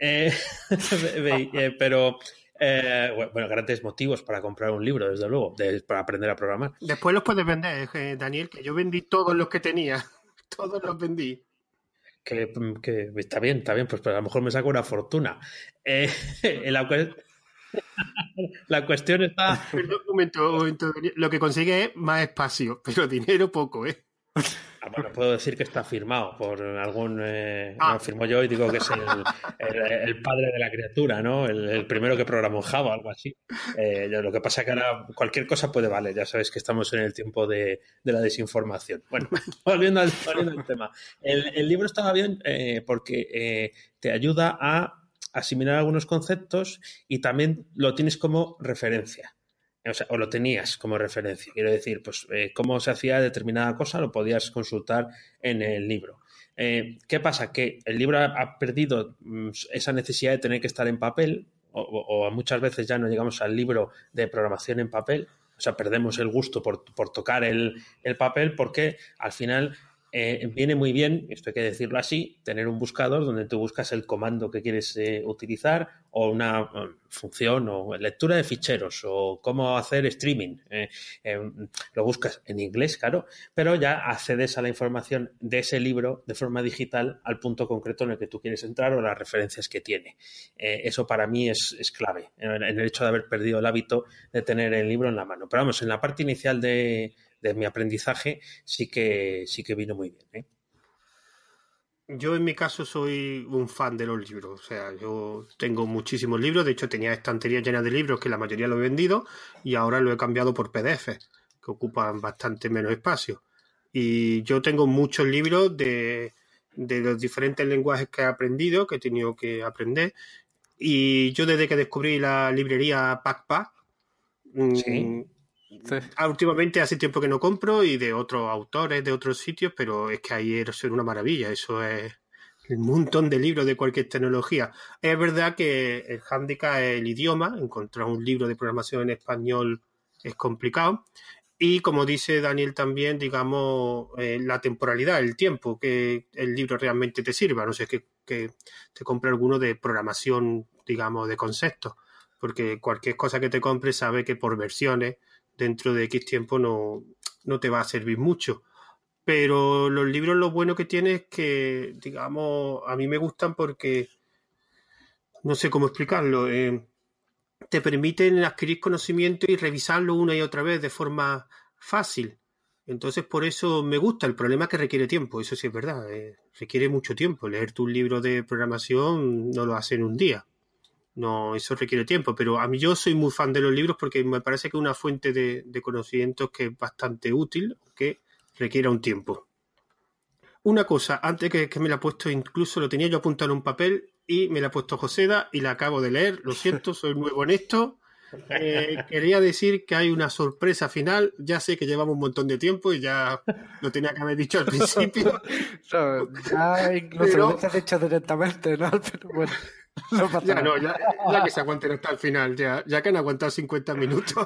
Pero bueno, grandes motivos para comprar un libro, desde luego, para aprender a programar. Después los puedes vender, Daniel, que yo vendí todos los que tenía. Todos los vendí. Que está bien, pues a lo mejor me saco una fortuna. La cuestión está... Perdón, un momento, Daniel. Lo que consigue es más espacio, pero dinero poco, ¿eh? Bueno, puedo decir que está firmado por algún... No, firmo yo y digo que es el padre de la criatura, ¿no? El primero que programó Java, algo así. Lo que pasa es que ahora cualquier cosa puede valer. Ya sabéis que estamos en el tiempo de la desinformación. Bueno, volviendo al tema. El libro estaba bien porque te ayuda a asimilar algunos conceptos y también lo tienes como referencia. O sea, o lo tenías como referencia. Quiero decir, pues cómo se hacía determinada cosa lo podías consultar en el libro. ¿Qué pasa? Que el libro ha perdido esa necesidad de tener que estar en papel o muchas veces ya no llegamos al libro de programación en papel. O sea, perdemos el gusto por tocar el papel porque al final viene muy bien, esto hay que decirlo así, tener un buscador donde tú buscas el comando que quieres utilizar o una función o lectura de ficheros o cómo hacer streaming. Lo buscas en inglés, claro, pero ya accedes a la información de ese libro de forma digital al punto concreto en el que tú quieres entrar o las referencias que tiene. Eso para mí es clave, en el hecho de haber perdido el hábito de tener el libro en la mano. Pero vamos, en la parte inicial de mi aprendizaje sí que vino muy bien, ¿eh? Yo en mi caso soy un fan de los libros, o sea, yo tengo muchísimos libros, de hecho tenía estanterías llenas de libros que la mayoría lo he vendido y ahora lo he cambiado por PDF, que ocupan bastante menos espacio. Y yo tengo muchos libros de los diferentes lenguajes que he aprendido, que he tenido que aprender, y yo desde que descubrí la librería PacPac, Sí. Sí. últimamente hace tiempo que no compro y de otros autores, de otros sitios, pero es que ahí es una maravilla. Eso es un montón de libros de cualquier tecnología. Es verdad que el hándicap es el idioma. Encontrar un libro de programación en español es complicado. Y como dice Daniel también, digamos, la temporalidad, el tiempo que el libro realmente te sirva. No sé, que te compre alguno de programación, digamos, de conceptos. Porque cualquier cosa que te compre sabe que por versiones dentro de X tiempo no te va a servir mucho. Pero los libros lo bueno que tiene es que, digamos, a mí me gustan porque, no sé cómo explicarlo, te permiten adquirir conocimiento y revisarlo una y otra vez de forma fácil. Entonces, por eso me gusta. El problema es que requiere tiempo, eso sí es verdad. Requiere mucho tiempo. Leerte un libro de programación no lo hace en un día. No, eso requiere tiempo, pero a mí yo soy muy fan de los libros porque me parece que es una fuente de conocimientos que es bastante útil, que requiere un tiempo. Una cosa, antes que me la ha puesto, incluso lo tenía yo apuntado en un papel y me la ha puesto Joseda y la acabo de leer, lo siento, soy nuevo en esto. Quería decir que hay una sorpresa final, ya sé que llevamos un montón de tiempo y ya lo tenía que haber dicho al principio. No, ya incluso lo has dicho directamente, ¿no? Pero bueno, no pasa Ya nada. no, ya que se aguanten hasta el final, ya que han aguantado 50 minutos.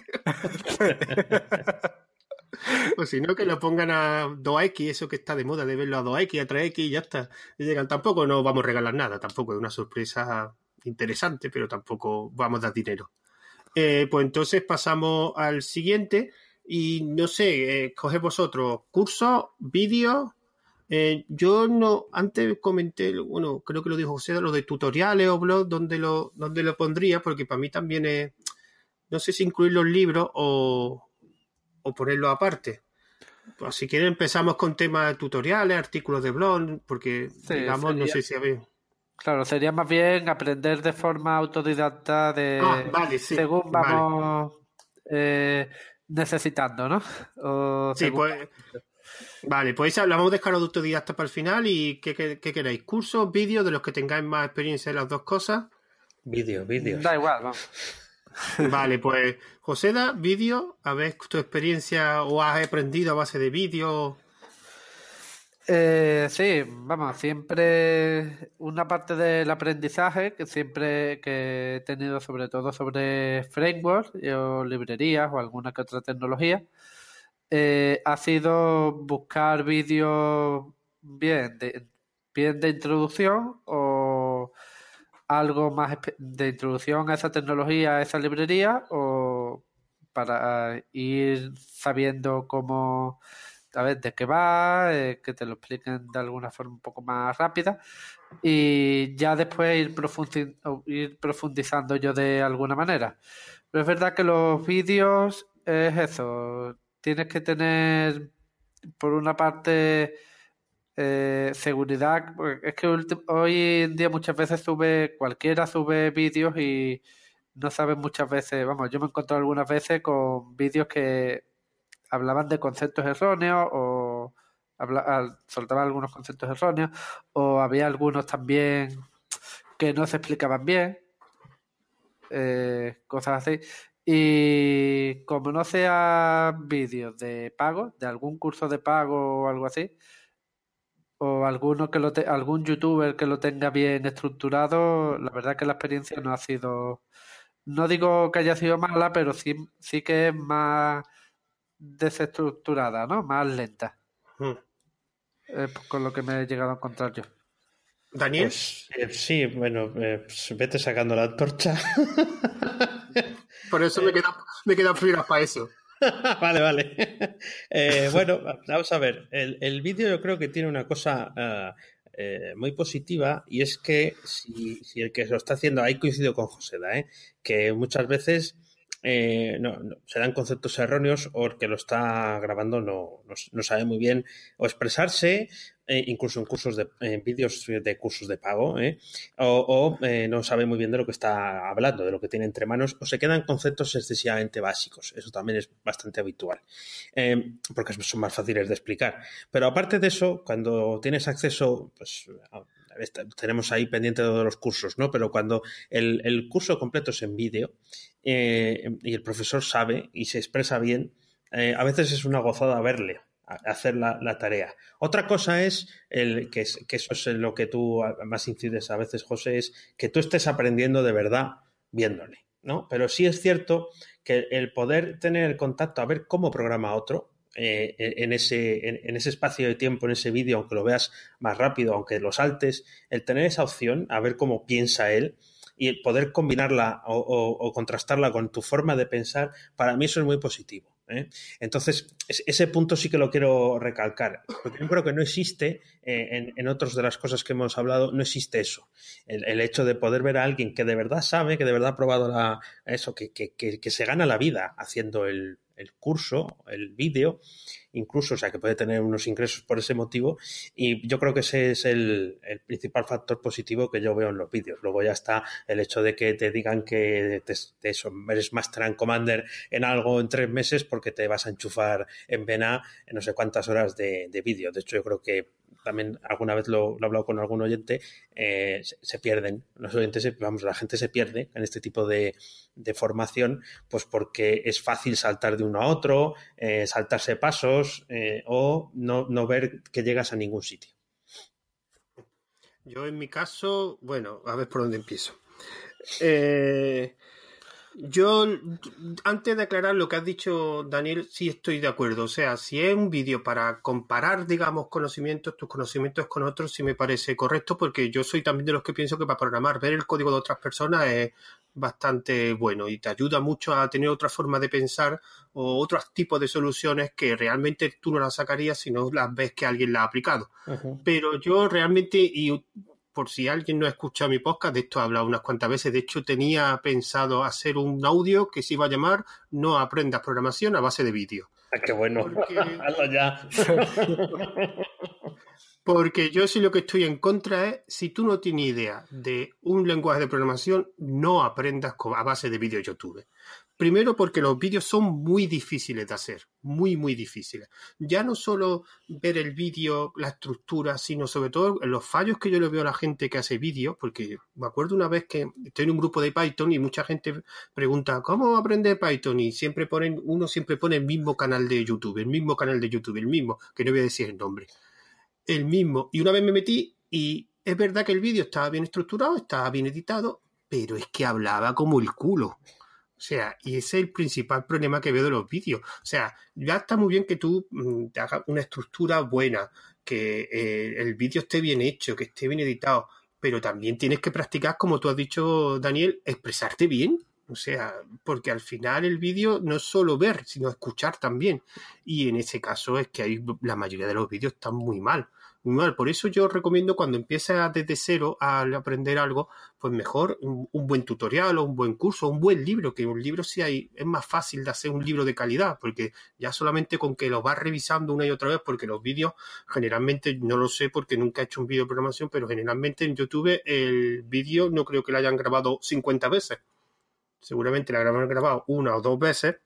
Pues si no, que lo pongan a 2X, eso que está de moda de verlo a 2X, a 3X y ya está. Y llegan, tampoco no vamos a regalar nada, tampoco es una sorpresa interesante, pero tampoco vamos a dar dinero. Pues entonces pasamos al siguiente y no sé, coge vosotros cursos, vídeos Yo no, antes comenté, bueno, creo que lo dijo José, lo de tutoriales o blogs, donde lo pondría, porque para mí también es, no sé si incluir los libros o ponerlos aparte. Pues si quieren empezamos con temas de tutoriales, artículos de blog, porque Sí, digamos, no sé si habéis... claro, sería más bien aprender de forma autodidacta Ah, vale, sí, según vale. vamos necesitando, ¿no? O Sí, según pues, vale, pues hablamos de escala de autodidacta para el final y ¿qué queréis? ¿Cursos, vídeos de los que tengáis más experiencia en las dos cosas? Vídeos. da igual, vamos. Vale, pues Joseda, vídeo, a ver tu experiencia o has aprendido a base de vídeos. Sí, vamos, siempre una parte del aprendizaje que siempre que he tenido sobre todo sobre frameworks o librerías o alguna que otra tecnología, ha sido buscar vídeos bien de introducción o algo más de introducción a esa tecnología, a esa librería o para ir sabiendo cómo, a ver, de qué va, que te lo expliquen de alguna forma un poco más rápida y ya después ir profundizando yo de alguna manera. Pero es verdad que los vídeos es eso, tienes que tener por una parte seguridad, porque es que hoy en día muchas veces cualquiera sube vídeos y no sabes muchas veces, vamos, yo me he encontrado algunas veces con vídeos que hablaban de conceptos erróneos o soltaban algunos conceptos erróneos o había algunos también que no se explicaban bien, cosas así. Y como no sea vídeos de pago, de algún curso de pago o algo así, o algún youtuber que lo tenga bien estructurado, la verdad que la experiencia no ha sido, no digo que haya sido mala, pero sí que es más desestructurada, ¿no? Más lenta, Hmm. con lo que me he llegado a encontrar yo. Daniel, Pues sí, bueno, pues vete sacando la antorcha. por eso me queda fibras para eso. Vale. Bueno, vamos a ver. El vídeo yo creo que tiene una cosa muy positiva y es que si el que lo está haciendo, ahí coincido con Joseda, que muchas veces se dan conceptos erróneos o el que lo está grabando no sabe muy bien o expresarse, incluso en vídeos de cursos de pago, no sabe muy bien de lo que está hablando, de lo que tiene entre manos, o se quedan conceptos excesivamente básicos. Eso también es bastante habitual, porque son más fáciles de explicar. Pero aparte de eso, cuando tienes acceso, pues tenemos ahí pendiente de los cursos, ¿no? Pero cuando el curso completo es en vídeo y el profesor sabe y se expresa bien, a veces es una gozada verle hacer la tarea. Otra cosa es que eso es en lo que tú más incides a veces, José, es que tú estés aprendiendo de verdad viéndole, ¿no? Pero sí es cierto que el poder tener el contacto a ver cómo programa otro en ese espacio de tiempo, en ese vídeo, aunque lo veas más rápido, aunque lo saltes, el tener esa opción, a ver cómo piensa él y el poder combinarla o contrastarla con tu forma de pensar, para mí eso es muy positivo. Entonces, ese punto sí que lo quiero recalcar, porque yo creo que no existe, en otras de las cosas que hemos hablado, no existe eso. El hecho de poder ver a alguien que de verdad sabe, que de verdad ha probado eso, que se gana la vida haciendo el curso, el vídeo, incluso, o sea, que puede tener unos ingresos por ese motivo, y yo creo que ese es el principal factor positivo que yo veo en los vídeos. Luego ya está el hecho de que te digan que eres Master and Commander en algo en 3 meses porque te vas a enchufar en vena en no sé cuántas horas de vídeo. De hecho, yo creo que también alguna vez lo he hablado con algún oyente, se pierden. Los oyentes, vamos, la gente se pierde en este tipo de formación, pues porque es fácil saltar de uno a otro, saltarse pasos o no ver que llegas a ningún sitio. Yo en mi caso, bueno, a ver por dónde empiezo. Yo, antes de aclarar lo que has dicho, Daniel, sí estoy de acuerdo. O sea, si es un vídeo para comparar, digamos, tus conocimientos con otros, sí me parece correcto, porque yo soy también de los que pienso que para programar, ver el código de otras personas bastante bueno y te ayuda mucho a tener otra forma de pensar o otros tipos de soluciones que realmente tú no las sacarías si no las ves que alguien las ha aplicado. Pero yo realmente, y por si alguien no ha escuchado mi podcast, de esto he hablado unas cuantas veces, de hecho tenía pensado hacer un audio que se iba a llamar No aprendas programación a base de vídeo. ¡Qué bueno! Hazlo ya. Porque yo sí lo que estoy en contra es, si tú no tienes idea de un lenguaje de programación, no aprendas a base de vídeos YouTube. Primero porque los vídeos son muy difíciles de hacer, muy, muy difíciles. Ya no solo ver el vídeo, la estructura, sino sobre todo los fallos que yo le veo a la gente que hace vídeos, porque me acuerdo una vez que estoy en un grupo de Python y mucha gente pregunta, ¿cómo aprender Python? Y uno siempre pone el mismo canal de YouTube, el mismo, que no voy a decir el nombre. El mismo. Y una vez me metí y es verdad que el vídeo estaba bien estructurado, estaba bien editado, pero es que hablaba como el culo. O sea, y ese es el principal problema que veo de los vídeos. O sea, ya está muy bien que tú te hagas una estructura buena, que el vídeo esté bien hecho, que esté bien editado, pero también tienes que practicar, como tú has dicho, Daniel, expresarte bien. O sea, porque al final el vídeo no es solo ver, sino escuchar también. Y en ese caso es que la mayoría de los vídeos están muy mal. Muy mal. Por eso yo recomiendo cuando empieces desde cero a aprender algo, pues mejor un buen tutorial o un buen curso, un buen libro, que un libro es más fácil de hacer un libro de calidad, porque ya solamente con que lo vas revisando una y otra vez, porque los vídeos generalmente, no lo sé porque nunca he hecho un vídeo de programación, pero generalmente en YouTube el vídeo no creo que lo hayan grabado 50 veces. Seguramente lo habrán grabado 1 o 2 veces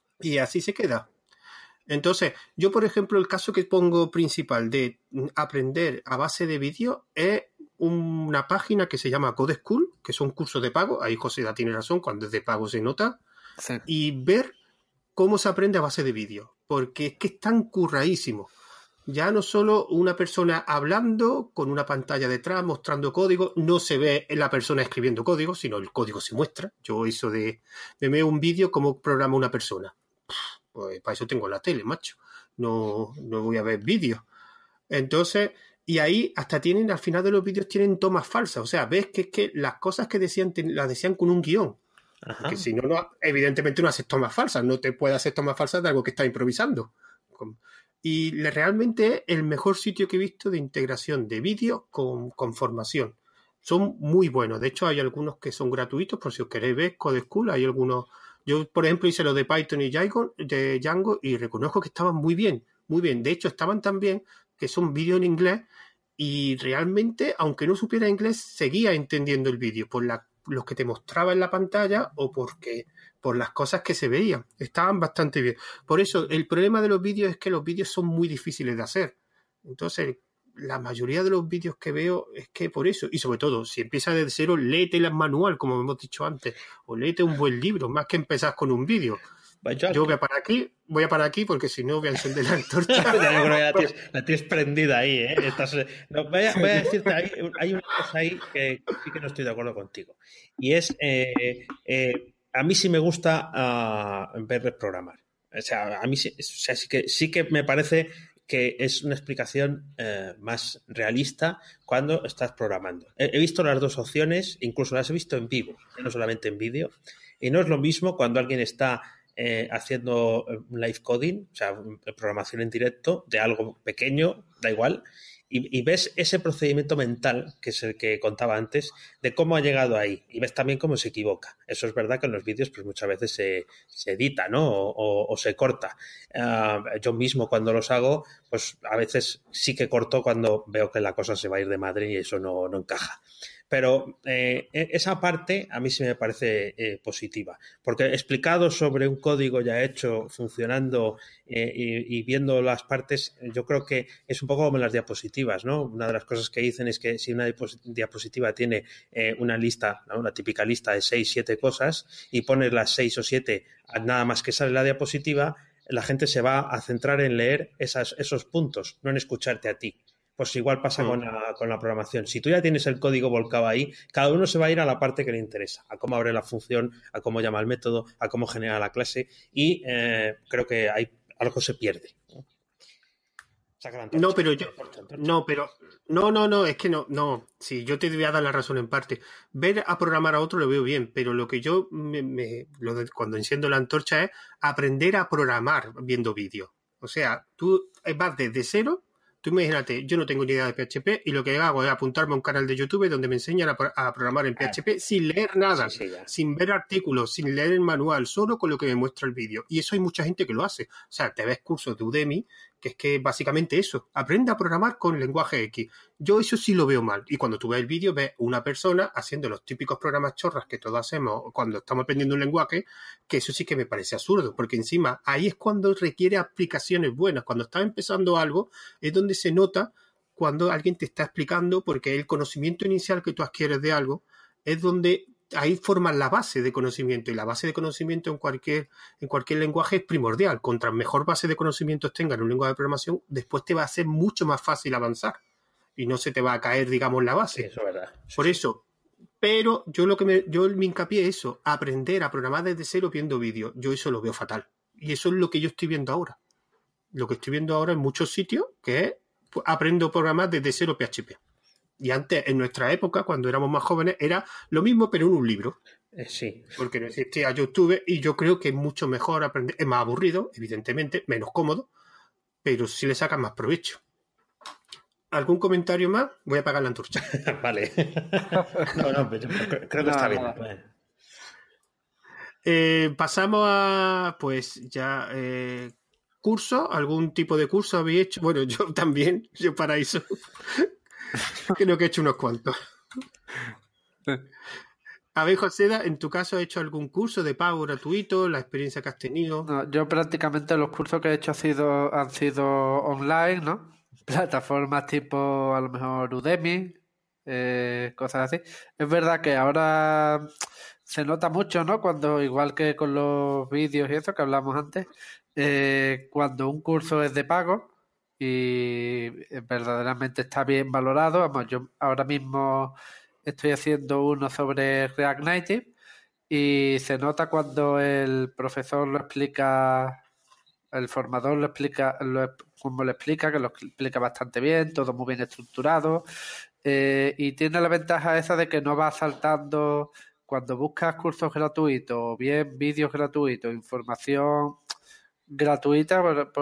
y así se queda. Entonces, yo, por ejemplo, el caso que pongo principal de aprender a base de vídeo es una página que se llama Code School, que son cursos de pago. Ahí José da tiene razón, cuando es de pago se nota. Sí. Y ver cómo se aprende a base de vídeo, porque es que es tan curradísimo. Ya no solo una persona hablando con una pantalla detrás mostrando código, no se ve la persona escribiendo código, sino el código se muestra. Yo hizo me veo un vídeo cómo programa una persona. Pues para eso tengo la tele, macho. No voy a ver vídeos. Entonces, y ahí hasta tienen, al final de los vídeos tienen tomas falsas. O sea, ves que es que las cosas que decían, las decían con un guión. Ajá. Porque si no, evidentemente no haces tomas falsas. No te puedes hacer tomas falsas de algo que estás improvisando. Y realmente es el mejor sitio que he visto de integración de vídeos con formación. Son muy buenos. De hecho, hay algunos que son gratuitos, por si os queréis ver, Code School, hay algunos. Yo, por ejemplo, hice lo de Python y Django y reconozco que estaban muy bien, muy bien. De hecho, estaban tan bien que son vídeos en inglés y realmente, aunque no supiera inglés, seguía entendiendo el vídeo por los que te mostraba en la pantalla o por las cosas que se veían. Estaban bastante bien. Por eso, el problema de los vídeos es que los vídeos son muy difíciles de hacer. Entonces, la mayoría de los vídeos que veo es que por eso, y sobre todo, si empiezas desde cero, léete el manual, como hemos dicho antes, o léete un buen libro, más que empezar con un vídeo. Yo voy a parar aquí porque si no voy a encender la antorcha. Yo creo que la tienes prendida ahí, ¿eh? Voy a decirte, hay una cosa ahí que sí que no estoy de acuerdo contigo. Y es, a mí sí me gusta verles programar. O sea, a mí sí que me parece que es una explicación más realista cuando estás programando. He visto las dos opciones, incluso las he visto en vivo, no solamente en vídeo, y no es lo mismo cuando alguien está haciendo live coding, o sea, programación en directo de algo pequeño, da igual, y ves ese procedimiento mental, que es el que contaba antes, de cómo ha llegado ahí, y ves también cómo se equivoca. Eso es verdad que en los vídeos pues muchas veces se edita, ¿no? O se corta. Yo mismo cuando los hago, pues a veces sí que corto cuando veo que la cosa se va a ir de madre y eso no encaja. Pero esa parte a mí sí me parece positiva, porque explicado sobre un código ya hecho, funcionando y viendo las partes, yo creo que es un poco como en las diapositivas, ¿no? Una de las cosas que dicen es que si una diapositiva tiene una lista, ¿no? Una típica lista de 6, 7 cosas y pones las 6 o 7 nada más que sale la diapositiva, la gente se va a centrar en leer esos puntos, no en escucharte a ti. Pues igual pasa con la programación. Si tú ya tienes el código volcado ahí, cada uno se va a ir a la parte que le interesa, a cómo abre la función, a cómo llama el método, a cómo genera la clase y creo que algo se pierde. Saca la antorcha. No, pero yo. No, pero. No, es que no. Sí, yo te voy a dar la razón en parte. Ver a programar a otro lo veo bien, pero lo que yo cuando enciendo la antorcha es aprender a programar viendo vídeos. O sea, tú vas desde cero. Tú imagínate, yo no tengo ni idea de PHP y lo que hago es apuntarme a un canal de YouTube donde me enseñan a programar en PHP sin leer nada, sin ver artículos, sin leer el manual, solo con lo que me muestra el vídeo. Y eso hay mucha gente que lo hace. O sea, te ves cursos de Udemy, que es que básicamente eso, aprende a programar con lenguaje X. Yo eso sí lo veo mal. Y cuando tú ves el vídeo, ves una persona haciendo los típicos programas chorras que todos hacemos cuando estamos aprendiendo un lenguaje, que eso sí que me parece absurdo, porque encima ahí es cuando requiere aplicaciones buenas. Cuando estás empezando algo, es donde se nota cuando alguien te está explicando, porque el conocimiento inicial que tú adquieres de algo es donde ahí forman la base de conocimiento, y la base de conocimiento en cualquier lenguaje es primordial. Contra mejor base de conocimientos tengas en un lenguaje de programación, después te va a ser mucho más fácil avanzar y no se te va a caer, digamos, la base. Sí, eso es verdad. Por eso, pero yo mi hincapié es eso, aprender a programar desde cero viendo vídeos. Yo eso lo veo fatal. Y eso es lo que yo estoy viendo ahora. Lo que estoy viendo ahora en muchos sitios, que es, pues, aprendo a programar desde cero PHP. Y antes, en nuestra época, cuando éramos más jóvenes, era lo mismo, pero en un libro. Sí. Porque no existía YouTube, y yo creo que es mucho mejor aprender. Es más aburrido, evidentemente, menos cómodo, pero sí le sacas más provecho. ¿Algún comentario más? Voy a apagar la antorcha. Vale. No, pero creo que está bien. Pasamos a, pues ya, curso. ¿Algún tipo de curso habéis hecho? Bueno, yo también, yo para eso. Creo que he hecho unos cuantos. A ver, Joseda, en tu caso, ¿has hecho algún curso de pago gratuito? ¿La experiencia que has tenido? No, yo prácticamente los cursos que he hecho han sido online, ¿no? Plataformas tipo a lo mejor Udemy, cosas así. Es verdad que ahora se nota mucho, ¿no? Cuando, igual que con los vídeos y eso que hablamos antes, cuando un curso es de pago y verdaderamente está bien valorado. Vamos, yo ahora mismo estoy haciendo uno sobre React Native y se nota cuando el profesor lo explica, el formador lo explica, como lo explica, que lo explica bastante bien, todo muy bien estructurado, y tiene la ventaja esa de que no va saltando. Cuando buscas cursos gratuitos o bien vídeos gratuitos, información gratuita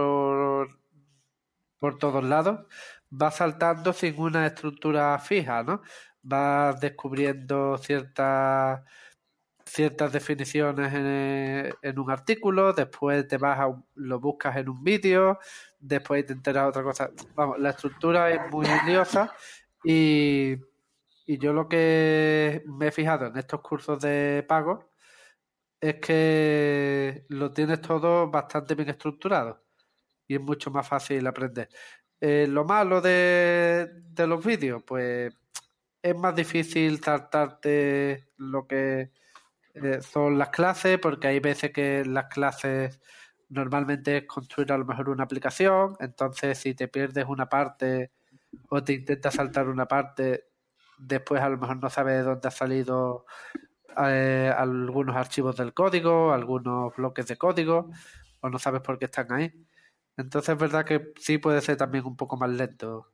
por todos lados, va saltando sin una estructura fija, ¿no? Vas descubriendo ciertas definiciones en un artículo, después lo buscas en un vídeo, después te enteras de otra cosa. Vamos, la estructura es muy liosa y yo lo que me he fijado en estos cursos de pago es que lo tienes todo bastante bien estructurado y es mucho más fácil aprender. Lo malo de los vídeos, pues es más difícil saltarte lo que son las clases, porque hay veces que las clases normalmente es construir a lo mejor una aplicación, entonces si te pierdes una parte o te intentas saltar una parte, después a lo mejor no sabes de dónde ha salido algunos archivos del código, algunos bloques de código, o no sabes por qué están ahí. Entonces es verdad que sí puede ser también un poco más lento.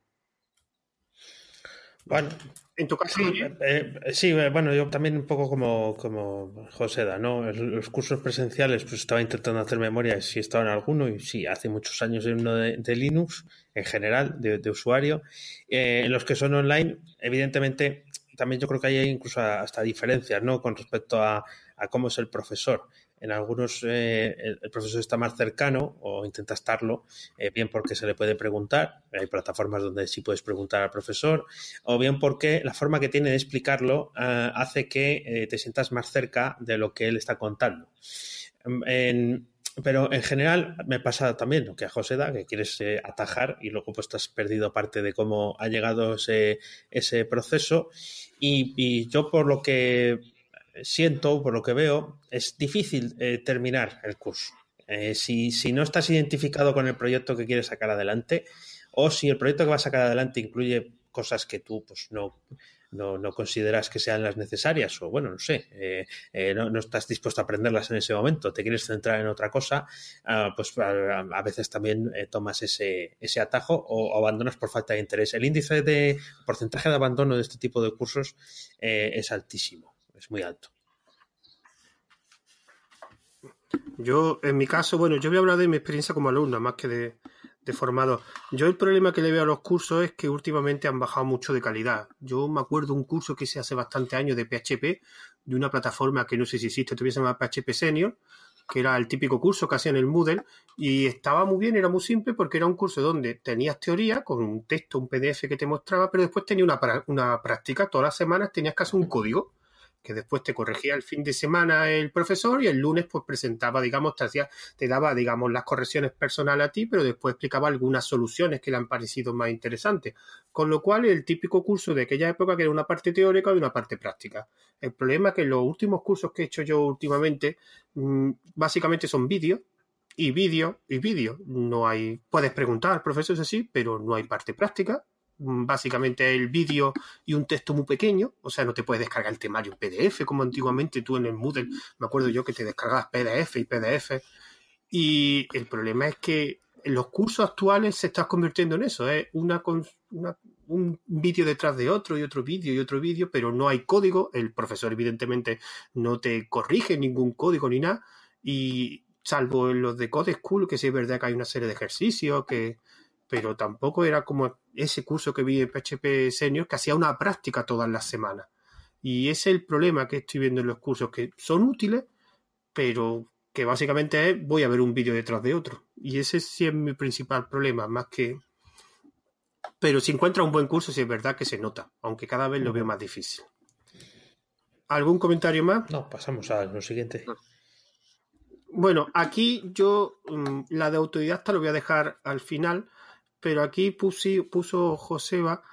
Bueno, en tu caso. Sí, bueno, yo también un poco como Joseda, ¿no? Los cursos presenciales, pues estaba intentando hacer memoria si estaba en alguno, y sí, hace muchos años en uno de Linux, en general, de usuario. En los que son online, evidentemente, también yo creo que hay incluso hasta diferencias, ¿no? Con respecto a cómo es el profesor. En algunos el profesor está más cercano o intenta estarlo, bien porque se le puede preguntar, hay plataformas donde sí puedes preguntar al profesor, o bien porque la forma que tiene de explicarlo hace que te sientas más cerca de lo que él está contando. Pero en general me pasa también lo que a Joseda, que quieres atajar y luego pues te has perdido parte de cómo ha llegado ese proceso, y yo por lo que siento, por lo que veo, es difícil terminar el curso. Si no estás identificado con el proyecto que quieres sacar adelante, o si el proyecto que vas a sacar adelante incluye cosas que tú pues no no consideras que sean las necesarias o, bueno, no sé, no estás dispuesto a aprenderlas en ese momento, te quieres centrar en otra cosa, pues a veces también tomas ese atajo o abandonas por falta de interés. El índice de porcentaje de abandono de este tipo de cursos es altísimo, es muy alto. Yo, en mi caso, bueno, yo voy a hablar de mi experiencia como alumno, más que de formador. Yo el problema que le veo a los cursos es que últimamente han bajado mucho de calidad. Yo me acuerdo de un curso que hice hace bastante años de PHP, de una plataforma que no sé si existe, todavía se llama PHP Senior, que era el típico curso que hacía en el Moodle, y estaba muy bien, era muy simple porque era un curso donde tenías teoría con un texto, un PDF que te mostraba, pero después tenía una práctica. Todas las semanas tenías que hacer un código que después te corregía el fin de semana el profesor y el lunes pues presentaba, digamos, te daba, digamos, las correcciones personales a ti, pero después explicaba algunas soluciones que le han parecido más interesantes. Con lo cual, el típico curso de aquella época que era una parte teórica y una parte práctica. El problema es que los últimos cursos que he hecho yo últimamente, básicamente son vídeos, y vídeo y vídeo. No hay, puedes preguntar, profesor, eso sí, pero no hay parte práctica. Básicamente el vídeo y un texto muy pequeño, o sea, no te puedes descargar el temario en PDF como antiguamente tú en el Moodle, me acuerdo yo que te descargabas PDF y PDF, y el problema es que en los cursos actuales se está convirtiendo en eso, es un vídeo detrás de otro y otro vídeo, pero no hay código, el profesor evidentemente no te corrige ningún código ni nada, y salvo en los de Code School, que sí es verdad que hay una serie de ejercicios pero tampoco era como ese curso que vi en PHP Senior, que hacía una práctica todas las semanas. Y ese es el problema que estoy viendo en los cursos, que son útiles, pero que básicamente es voy a ver un vídeo detrás de otro. Y ese sí es mi principal problema, más que... Pero si encuentras un buen curso, sí es verdad que se nota, aunque cada vez lo veo más difícil. ¿Algún comentario más? No, pasamos a lo siguiente. Bueno, aquí yo la de autodidacta lo voy a dejar al final, pero aquí puso Joseda,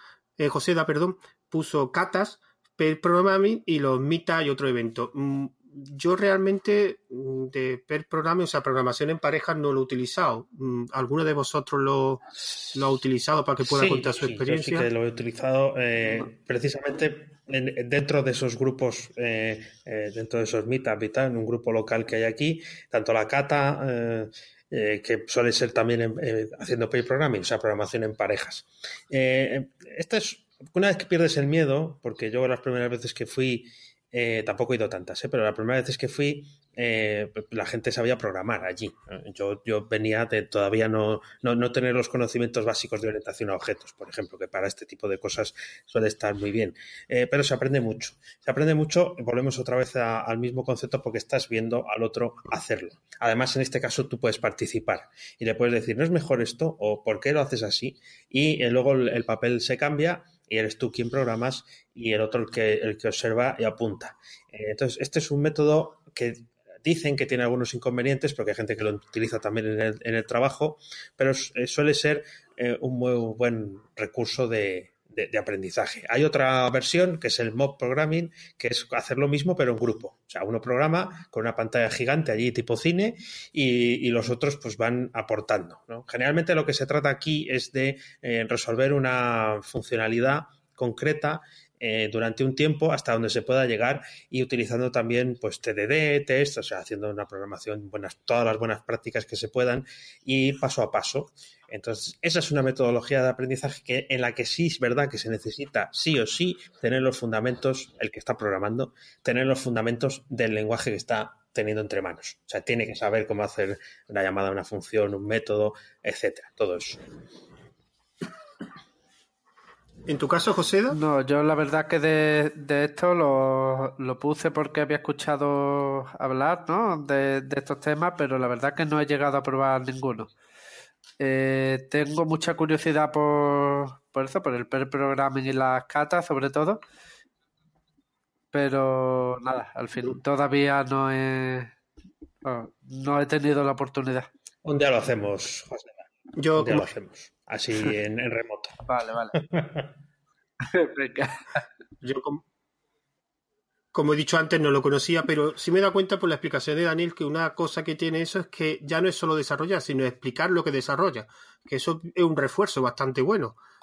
puso Catas, Pair Programming y los Mita y otro evento. Yo realmente de Pair Programming, o sea, programación en parejas, no lo he utilizado. ¿Alguno de vosotros lo ha utilizado para que pueda contar su experiencia? Yo sí que lo he utilizado precisamente dentro de esos grupos, dentro de esos meetup y tal, en un grupo local que hay aquí, tanto la Cata... que suele ser también haciendo pair programming, o sea, programación en parejas. Esta es una vez que pierdes el miedo, porque yo las primeras veces que fui, tampoco he ido tantas, pero las primeras veces que fui, la gente sabía programar allí. Yo venía de todavía no tener los conocimientos básicos de orientación a objetos, por ejemplo, que para este tipo de cosas suele estar muy bien. Pero se aprende mucho. Se aprende mucho, volvemos otra vez al mismo concepto porque estás viendo al otro hacerlo. Además, en este caso, tú puedes participar y le puedes decir, ¿no es mejor esto? ¿O por qué lo haces así? Y luego el papel se cambia y eres tú quien programas y el otro el que observa y apunta. Entonces, este es un método que dicen que tiene algunos inconvenientes porque hay gente que lo utiliza también en el trabajo, pero suele ser un muy buen recurso de aprendizaje. Hay otra versión que es el mob programming, que es hacer lo mismo pero en grupo. O sea, uno programa con una pantalla gigante allí tipo cine y los otros pues van aportando, ¿no? Generalmente lo que se trata aquí es de resolver una funcionalidad concreta durante un tiempo hasta donde se pueda llegar y utilizando también pues TDD, test, o sea, haciendo una programación todas las buenas prácticas que se puedan y paso a paso. Entonces, esa es una metodología de aprendizaje en la que sí es verdad que se necesita sí o sí tener los fundamentos, el que está programando, tener los fundamentos del lenguaje que está teniendo entre manos. O sea, tiene que saber cómo hacer una llamada a una función, un método, etcétera, todo eso. ¿En tu caso, Joseda? No, yo la verdad que de esto lo puse porque había escuchado hablar, ¿no? de estos temas, pero la verdad que no he llegado a probar ninguno. Tengo mucha curiosidad por eso, por el pair programming y las catas sobre todo, pero nada, al fin todavía no he tenido la oportunidad. Un día lo hacemos, José. Un día lo hacemos, así en remoto. Vale. Venga. Yo, como he dicho antes, no lo conocía, pero sí me he dado cuenta por la explicación de Daniel que una cosa que tiene eso es que ya no es solo desarrollar, sino explicar lo que desarrolla, que eso es un refuerzo bastante bueno.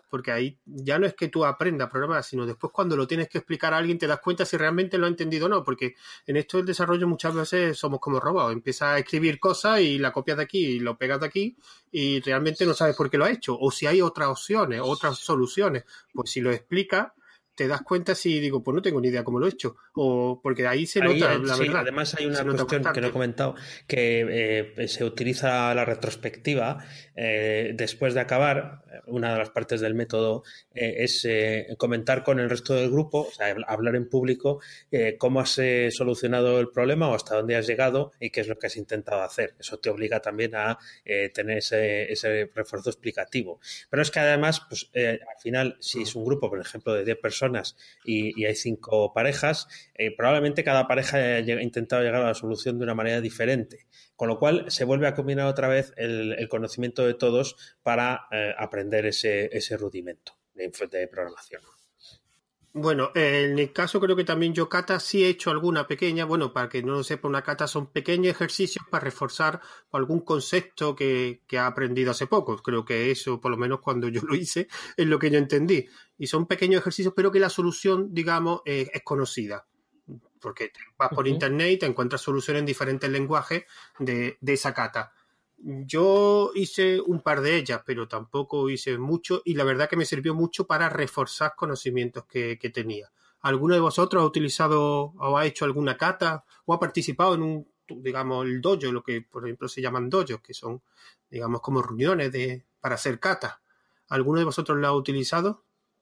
porque ahí ya no es que tú aprendas a programar, sino después cuando lo tienes que explicar a alguien te das cuenta si realmente lo ha entendido o no, porque en esto del desarrollo muchas veces somos como robots, empiezas a escribir cosas y la copias de aquí y lo pegas de aquí y realmente no sabes por qué lo has hecho, o si hay otras opciones, otras soluciones, pues si lo explicas te das cuenta si digo, pues no tengo ni idea cómo lo he hecho, o porque ahí se Ahí, nota, la sí, verdad, además hay se una nota cuestión que no he bastante. comentado, que se utiliza la retrospectiva después de acabar. Una de las partes del método es comentar con el resto del grupo, o sea, hablar en público cómo has solucionado el problema o hasta dónde has llegado y qué es lo que has intentado hacer. Eso te obliga también a tener ese refuerzo explicativo. Pero es que además, pues, al final, si es un grupo, por ejemplo, de 10 personas y hay 5 parejas, probablemente cada pareja haya intentado llegar a la solución de una manera diferente, con lo cual se vuelve a combinar otra vez el conocimiento de todos para aprender ese rudimento de programación. Bueno, en el caso creo que también yo kata sí he hecho alguna pequeña, bueno, para que no lo sepa, una kata son pequeños ejercicios para reforzar algún concepto que ha aprendido hace poco. Creo que eso, por lo menos cuando yo lo hice, es lo que yo entendí. Y son pequeños ejercicios, pero que la solución, digamos, es conocida. Porque vas por internet y te encuentras soluciones en diferentes lenguajes de esa kata. Yo hice un par de ellas, pero tampoco hice mucho y la verdad que me sirvió mucho para reforzar conocimientos que tenía. ¿Alguno de vosotros ha utilizado o ha hecho alguna kata o ha participado en un, digamos, el dojo, lo que por ejemplo se llaman dojos, que son, digamos, como reuniones para hacer kata? ¿Alguno de vosotros lo ha utilizado?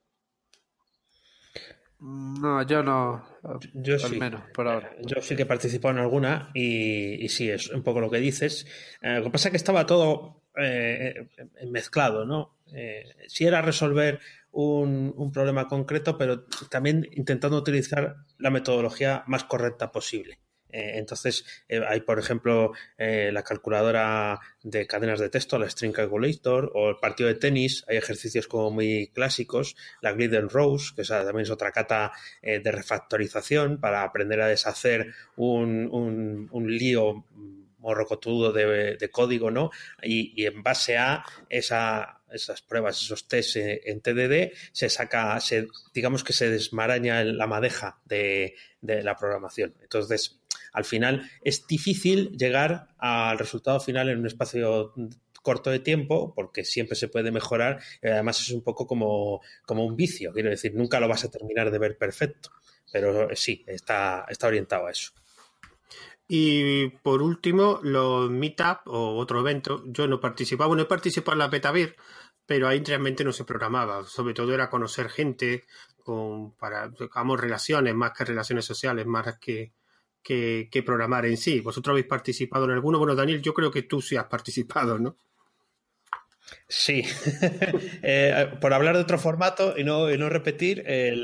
No, yo no, Yo al sí. menos por ahora. Yo sí que he participado en alguna y sí, es un poco lo que dices. Lo que pasa es que estaba todo mezclado, ¿no? Sí era resolver un problema concreto, pero también intentando utilizar la metodología más correcta posible. Entonces, hay, por ejemplo, la calculadora de cadenas de texto, la String Calculator, o el partido de tenis. Hay ejercicios como muy clásicos, la Grid and Rose, que también es otra cata de refactorización para aprender a deshacer un lío morrocotudo de código, ¿no? Y en base a esas pruebas, esos tests en TDD, digamos que se desmaraña la madeja de la programación. Entonces, al final es difícil llegar al resultado final en un espacio corto de tiempo, porque siempre se puede mejorar, y además es un poco como un vicio, quiero decir, nunca lo vas a terminar de ver perfecto, pero sí, está orientado a eso. Y por último, los meetup o otro evento, yo no participaba, bueno, he participado en la Petavir, pero ahí realmente no se programaba, sobre todo era conocer gente para, digamos, relaciones, más que relaciones sociales, más que programar en sí. ¿Vosotros habéis participado en alguno? Bueno, Daniel, yo creo que tú sí has participado, ¿no? Sí, por hablar de otro formato y no repetir,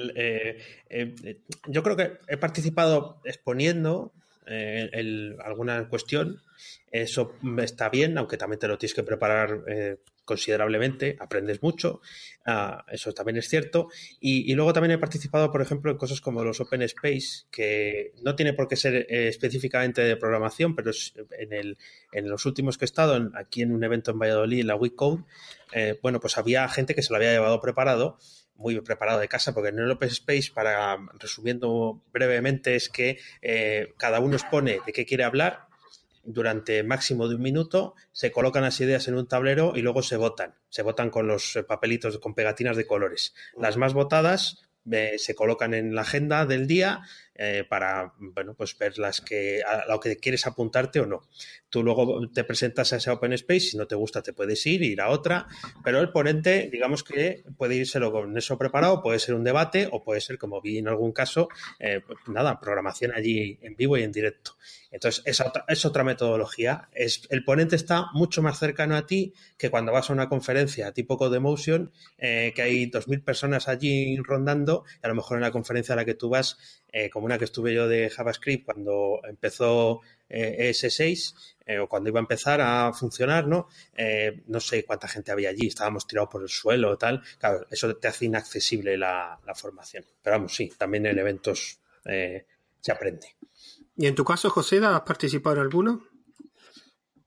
yo creo que he participado exponiendo alguna cuestión. Eso está bien, aunque también te lo tienes que preparar considerablemente, aprendes mucho, eso también es cierto. Y luego también he participado, por ejemplo, en cosas como los Open Space, que no tiene por qué ser específicamente de programación, pero en los últimos que he estado, aquí en un evento en Valladolid, en la WeCode, bueno, pues había gente que se lo había llevado preparado, muy preparado de casa, porque en el Open Space, resumiendo brevemente, es que cada uno expone de qué quiere hablar durante máximo de 1 minuto, se colocan las ideas en un tablero y luego se votan. Se votan con los papelitos, con pegatinas de colores. Las más votadas se colocan en la agenda del día para, bueno, pues ver a lo que quieres apuntarte o no. Tú luego te presentas a ese Open Space, si no te gusta te puedes ir a otra, pero el ponente, digamos que puede írselo con eso preparado, puede ser un debate o puede ser, como vi en algún caso, programación allí en vivo y en directo. Entonces, es otra metodología. El ponente está mucho más cercano a ti que cuando vas a una conferencia tipo Codemotion, que hay 2.000 personas allí rondando, y a lo mejor en la conferencia a la que tú vas, como una que estuve yo de JavaScript cuando empezó ES6, o cuando iba a empezar a funcionar, ¿no? No sé cuánta gente había allí, estábamos tirados por el suelo o tal. Claro, eso te hace inaccesible la formación. Pero vamos, sí, también en eventos se aprende. ¿Y en tu caso, José, has participado en alguno?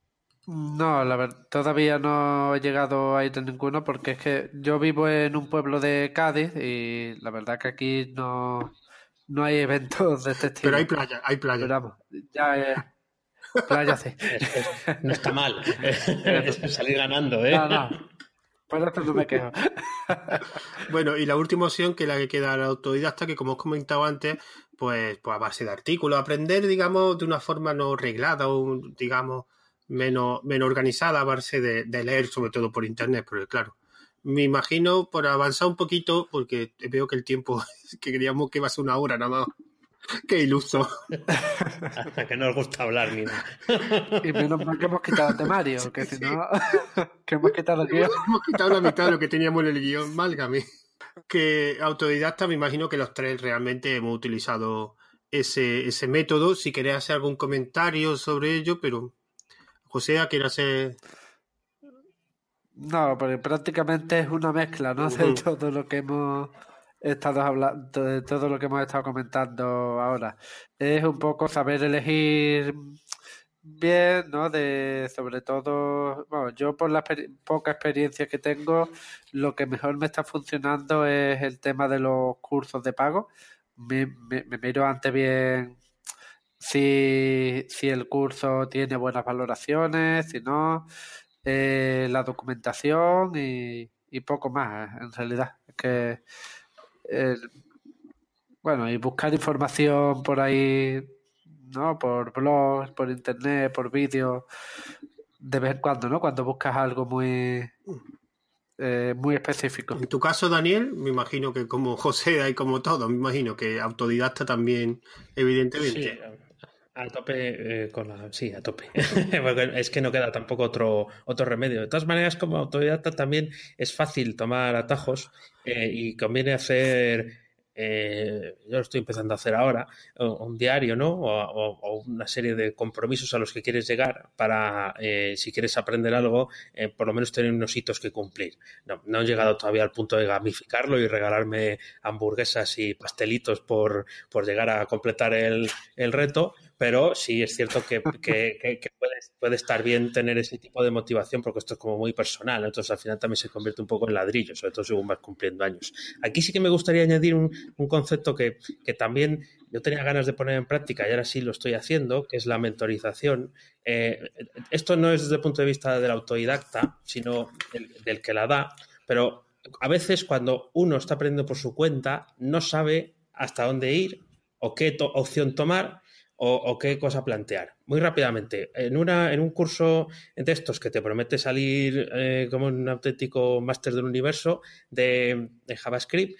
No, la verdad, todavía no he llegado a ir a ninguno porque es que yo vivo en un pueblo de Cádiz y la verdad que aquí no hay eventos de este Pero hay estilo. playa, hay playa. Pero vamos, ya es playa sí. No está mal. Eso. Es salir ganando, ¿eh? No, no, por eso no me quejo. Bueno, y la última opción, que es la que queda la autodidacta, que como os comentaba antes, pues a base de artículos, aprender, digamos, de una forma no reglada o, digamos, menos organizada, a base de leer, sobre todo por internet, porque claro, me imagino, por avanzar un poquito, porque veo que el tiempo que queríamos que iba a ser una hora nada más, qué iluso. Hasta que no os gusta hablar ni nada. Y menos mal que hemos quitado el temario, que si Sí, no, que hemos quitado el guión. hemos quitado la mitad de lo que teníamos en el guión, válgame. Que autodidacta, me imagino que los tres realmente hemos utilizado ese método. Si queréis hacer algún comentario sobre ello, pero José, quiere hacer... No, porque prácticamente es una mezcla, ¿no? De todo lo que hemos estado hablando, de todo lo que hemos estado comentando ahora. Es un poco saber elegir bien, ¿no? De, sobre todo, bueno, yo por la poca experiencia que tengo, lo que mejor me está funcionando es el tema de los cursos de pago. Me miro antes bien si el curso tiene buenas valoraciones, si no, la documentación y poco más, en realidad. Es que, eh, bueno, y buscar información por ahí, ¿no? Por blogs, por internet, por vídeos, de vez en cuando, ¿no? Cuando buscas algo muy específico. En tu caso, Daniel, me imagino que como José y como todo, me imagino que autodidacta también, Sí, evidentemente. a tope con la... Sí, a tope. Porque es que no queda tampoco otro remedio. De todas maneras, como autodidacta también es fácil tomar atajos y conviene hacer... yo lo estoy empezando a hacer ahora, un diario, ¿no? O una serie de compromisos a los que quieres llegar para, si quieres aprender algo, por lo menos tener unos hitos que cumplir. No he llegado todavía al punto de gamificarlo y regalarme hamburguesas y pastelitos por llegar a completar el reto, pero sí es cierto que puede estar bien tener ese tipo de motivación porque esto es como muy personal, ¿no? Entonces al final también se convierte un poco en ladrillo, sobre todo según vas cumpliendo años. Aquí sí que me gustaría añadir un concepto que también yo tenía ganas de poner en práctica y ahora sí lo estoy haciendo, que es la mentorización. Esto no es desde el punto de vista del autodidacta, sino del que la da, pero a veces cuando uno está aprendiendo por su cuenta, no sabe hasta dónde ir o qué opción tomar o qué cosa plantear. Muy rápidamente, en un curso de estos que te promete salir como un auténtico máster del universo de JavaScript,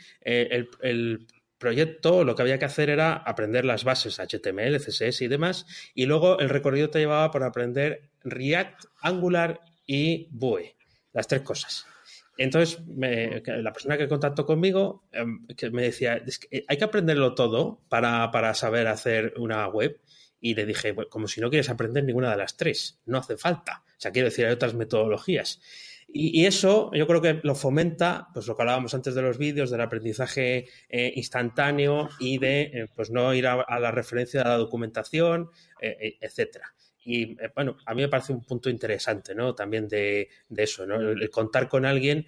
el proyecto lo que había que hacer era aprender las bases HTML, CSS y demás, y luego el recorrido te llevaba por aprender React, Angular y Vue, las tres cosas. Entonces, la persona que contactó conmigo que me decía, es que hay que aprenderlo todo para saber hacer una web. Y le dije, pues, como si no quieres aprender ninguna de las tres, no hace falta. O sea, quiero decir, hay otras metodologías. Y eso yo creo que lo fomenta, pues lo que hablábamos antes de los vídeos, del aprendizaje instantáneo y de pues no ir a la referencia de la documentación, etcétera. Y bueno, a mí me parece un punto interesante, ¿no? También de eso, ¿no? El contar con alguien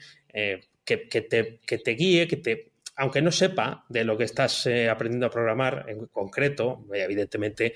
que te guíe, aunque no sepa de lo que estás aprendiendo a programar en concreto, evidentemente,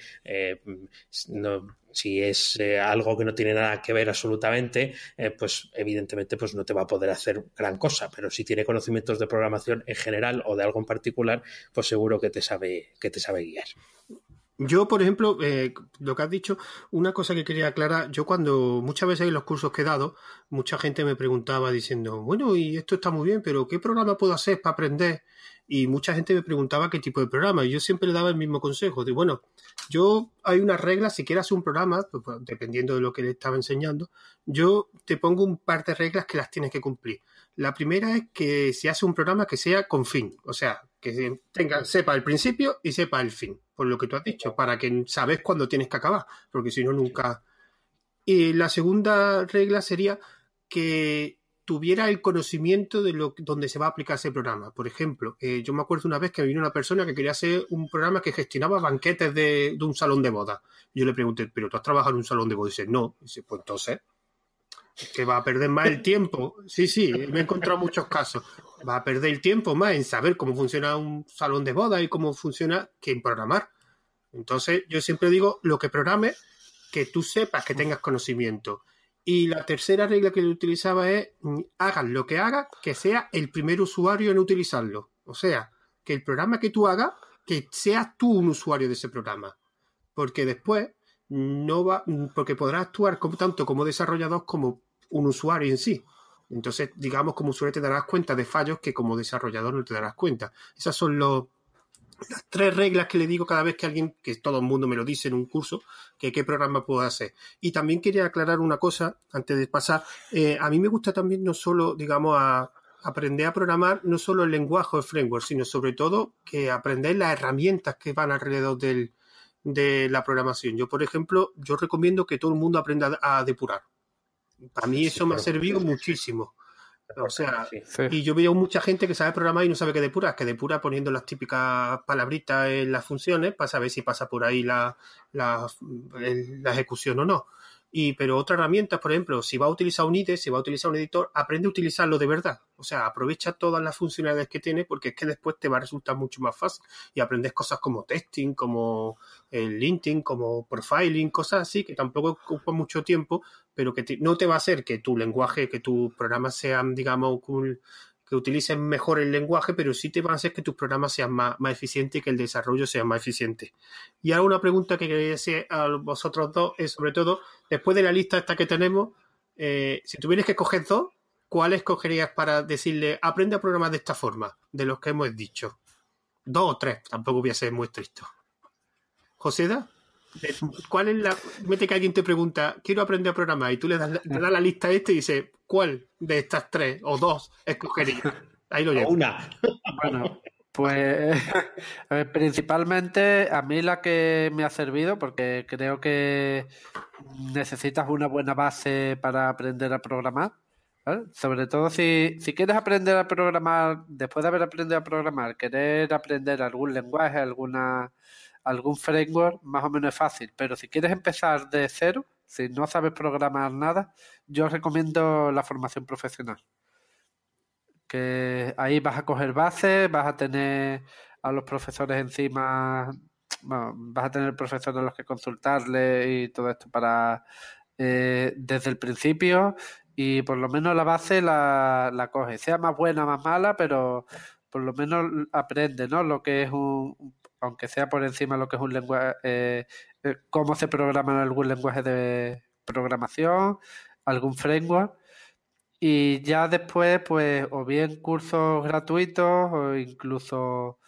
si es algo que no tiene nada que ver absolutamente, pues evidentemente pues no te va a poder hacer gran cosa, pero si tiene conocimientos de programación en general o de algo en particular, pues seguro que te sabe guiar. Yo, por ejemplo, lo que has dicho, una cosa que quería aclarar, yo cuando muchas veces en los cursos que he dado, mucha gente me preguntaba diciendo, bueno, y esto está muy bien, pero ¿qué programa puedo hacer para aprender? Y mucha gente me preguntaba qué tipo de programa, y yo siempre le daba el mismo consejo, de bueno, yo hay unas reglas, si quieres hacer un programa, pues, dependiendo de lo que le estaba enseñando, yo te pongo un par de reglas que las tienes que cumplir. La primera es que si hace un programa que sea con fin, o sea, que sepa el principio y sepa el fin, por lo que tú has dicho, para que sabes cuándo tienes que acabar, porque si no, nunca. Y la segunda regla sería que tuviera el conocimiento de donde se va a aplicar ese programa. Por ejemplo, yo me acuerdo una vez que me vino una persona que quería hacer un programa que gestionaba banquetes de un salón de boda. Yo le pregunté, ¿pero tú has trabajado en un salón de boda? Y dice, no. Y dice, pues entonces, que va a perder más el tiempo. Sí, me he encontrado muchos casos. Va a perder el tiempo más en saber cómo funciona un salón de boda y cómo funciona que en programar. Entonces, yo siempre digo, lo que programes, que tú sepas, que tengas conocimiento. Y la tercera regla que le utilizaba es, hagas lo que hagas, que sea el primer usuario en utilizarlo. O sea, que el programa que tú hagas, que seas tú un usuario de ese programa. Porque después no va, porque podrás actuar tanto como desarrollador como un usuario en sí. Entonces, digamos, como usuario te darás cuenta de fallos que como desarrollador no te darás cuenta. Esas son las 3 reglas que le digo cada vez que alguien, que todo el mundo me lo dice en un curso, que qué programa puedo hacer. Y también quería aclarar una cosa antes de pasar. A mí me gusta también no solo, digamos, aprender a programar, no solo el lenguaje o el framework, sino sobre todo que aprender las herramientas que van alrededor de la programación. Yo, por ejemplo, yo recomiendo que todo el mundo aprenda a depurar. Para mí eso me ha servido muchísimo. O sea, y yo veo mucha gente que sabe programar y no sabe qué depurar, que depura poniendo las típicas palabritas en las funciones para saber si pasa por ahí la ejecución o no. Pero otras herramientas, por ejemplo, si va a utilizar un IDE, si va a utilizar un editor, aprende a utilizarlo de verdad. O sea, aprovecha todas las funcionalidades que tiene porque es que después te va a resultar mucho más fácil. Y aprendes cosas como testing, como el linting, como profiling, cosas así que tampoco ocupan mucho tiempo, pero que no te va a hacer que tu lenguaje, que tus programas sean, digamos, que utilicen mejor el lenguaje, pero sí te van a hacer que tus programas sean más eficientes y que el desarrollo sea más eficiente. Y ahora una pregunta que quería hacer a vosotros dos es, sobre todo, después de la lista esta que tenemos, si tuvierais que coger 2, ¿cuáles cogerías para decirle, aprende a programar de esta forma, de los que hemos dicho? 2 o 3, tampoco voy a ser muy estricto. ¿Joseda? ¿Cuál es la...? Mete que alguien te pregunta, quiero aprender a programar, y tú le das la lista a este y dices, ¿cuál de estas 3 o 2 escogerías? Ahí lo llevo. Una. Bueno, pues principalmente a mí la que me ha servido, porque creo que necesitas una buena base para aprender a programar, ¿vale? Sobre todo si quieres aprender a programar, después de haber aprendido a programar, querer aprender algún lenguaje, algún framework, más o menos es fácil. Pero si quieres empezar de cero, si no sabes programar nada, yo recomiendo la formación profesional. Que ahí vas a coger bases, vas a tener a los profesores encima, bueno, vas a tener profesores a los que consultarle y todo esto para desde el principio, y por lo menos la base la coges, sea más buena, más mala, pero por lo menos aprende, ¿no? Lo que es aunque sea por encima lo que es un lenguaje, cómo se programa en algún lenguaje de programación, algún framework. Y ya después, pues, o bien cursos gratuitos o incluso...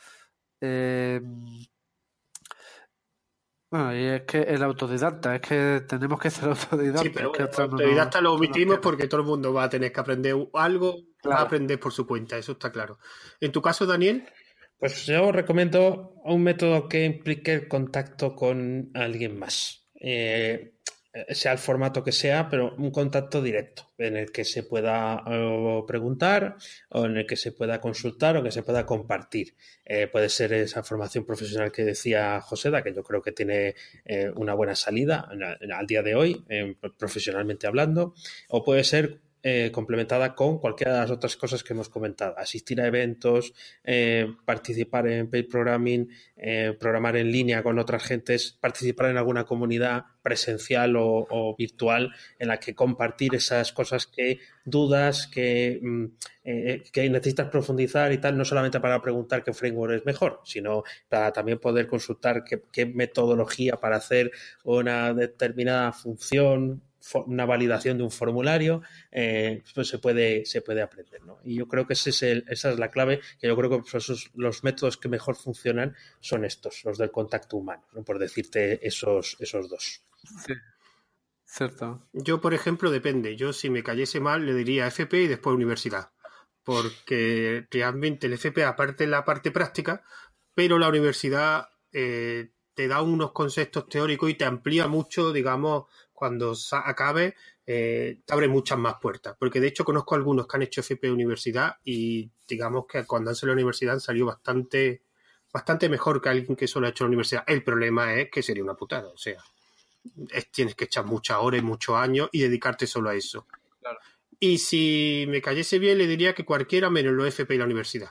bueno, y es que el autodidacta, es que tenemos que ser autodidactas. Sí, pero es que bueno, autodidacta lo omitimos porque todo el mundo va a tener que aprender algo, claro. va a aprender por su cuenta, eso está claro. En tu caso, Daniel... Pues yo recomiendo un método que implique el contacto con alguien más. Sea el formato que sea, pero un contacto directo en el que se pueda preguntar o en el que se pueda consultar o que se pueda compartir. Puede ser esa formación profesional que decía Joseda, que yo creo que tiene una buena salida al día de hoy, profesionalmente hablando, o puede ser complementada con cualquiera de las otras cosas que hemos comentado. Asistir a eventos, participar en paid programming, programar en línea con otras gentes, participar en alguna comunidad presencial o virtual en la que compartir esas cosas dudas que necesitas profundizar y tal, no solamente para preguntar qué framework es mejor, sino para también poder consultar qué metodología para hacer una determinada función, una validación de un formulario, pues se puede aprender, ¿no? Y yo creo que esa es la clave, que yo creo que los métodos que mejor funcionan son estos, los del contacto humano, ¿no? Por decirte esos 2. Sí, cierto. Yo, por ejemplo, depende. Yo, si me cayese mal, le diría FP y después universidad. Porque realmente el FP, aparte la parte práctica, pero la universidad te da unos conceptos teóricos y te amplía mucho, digamos, cuando acabes, te abre muchas más puertas. Porque de hecho conozco algunos que han hecho FP Universidad y digamos que cuando han salido a la universidad han salido bastante mejor que alguien que solo ha hecho la universidad. El problema es que sería una putada, o sea, tienes que echar muchas horas y muchos años y dedicarte solo a eso. Claro. Y si me cayese bien, le diría que cualquiera menos los FP y la universidad.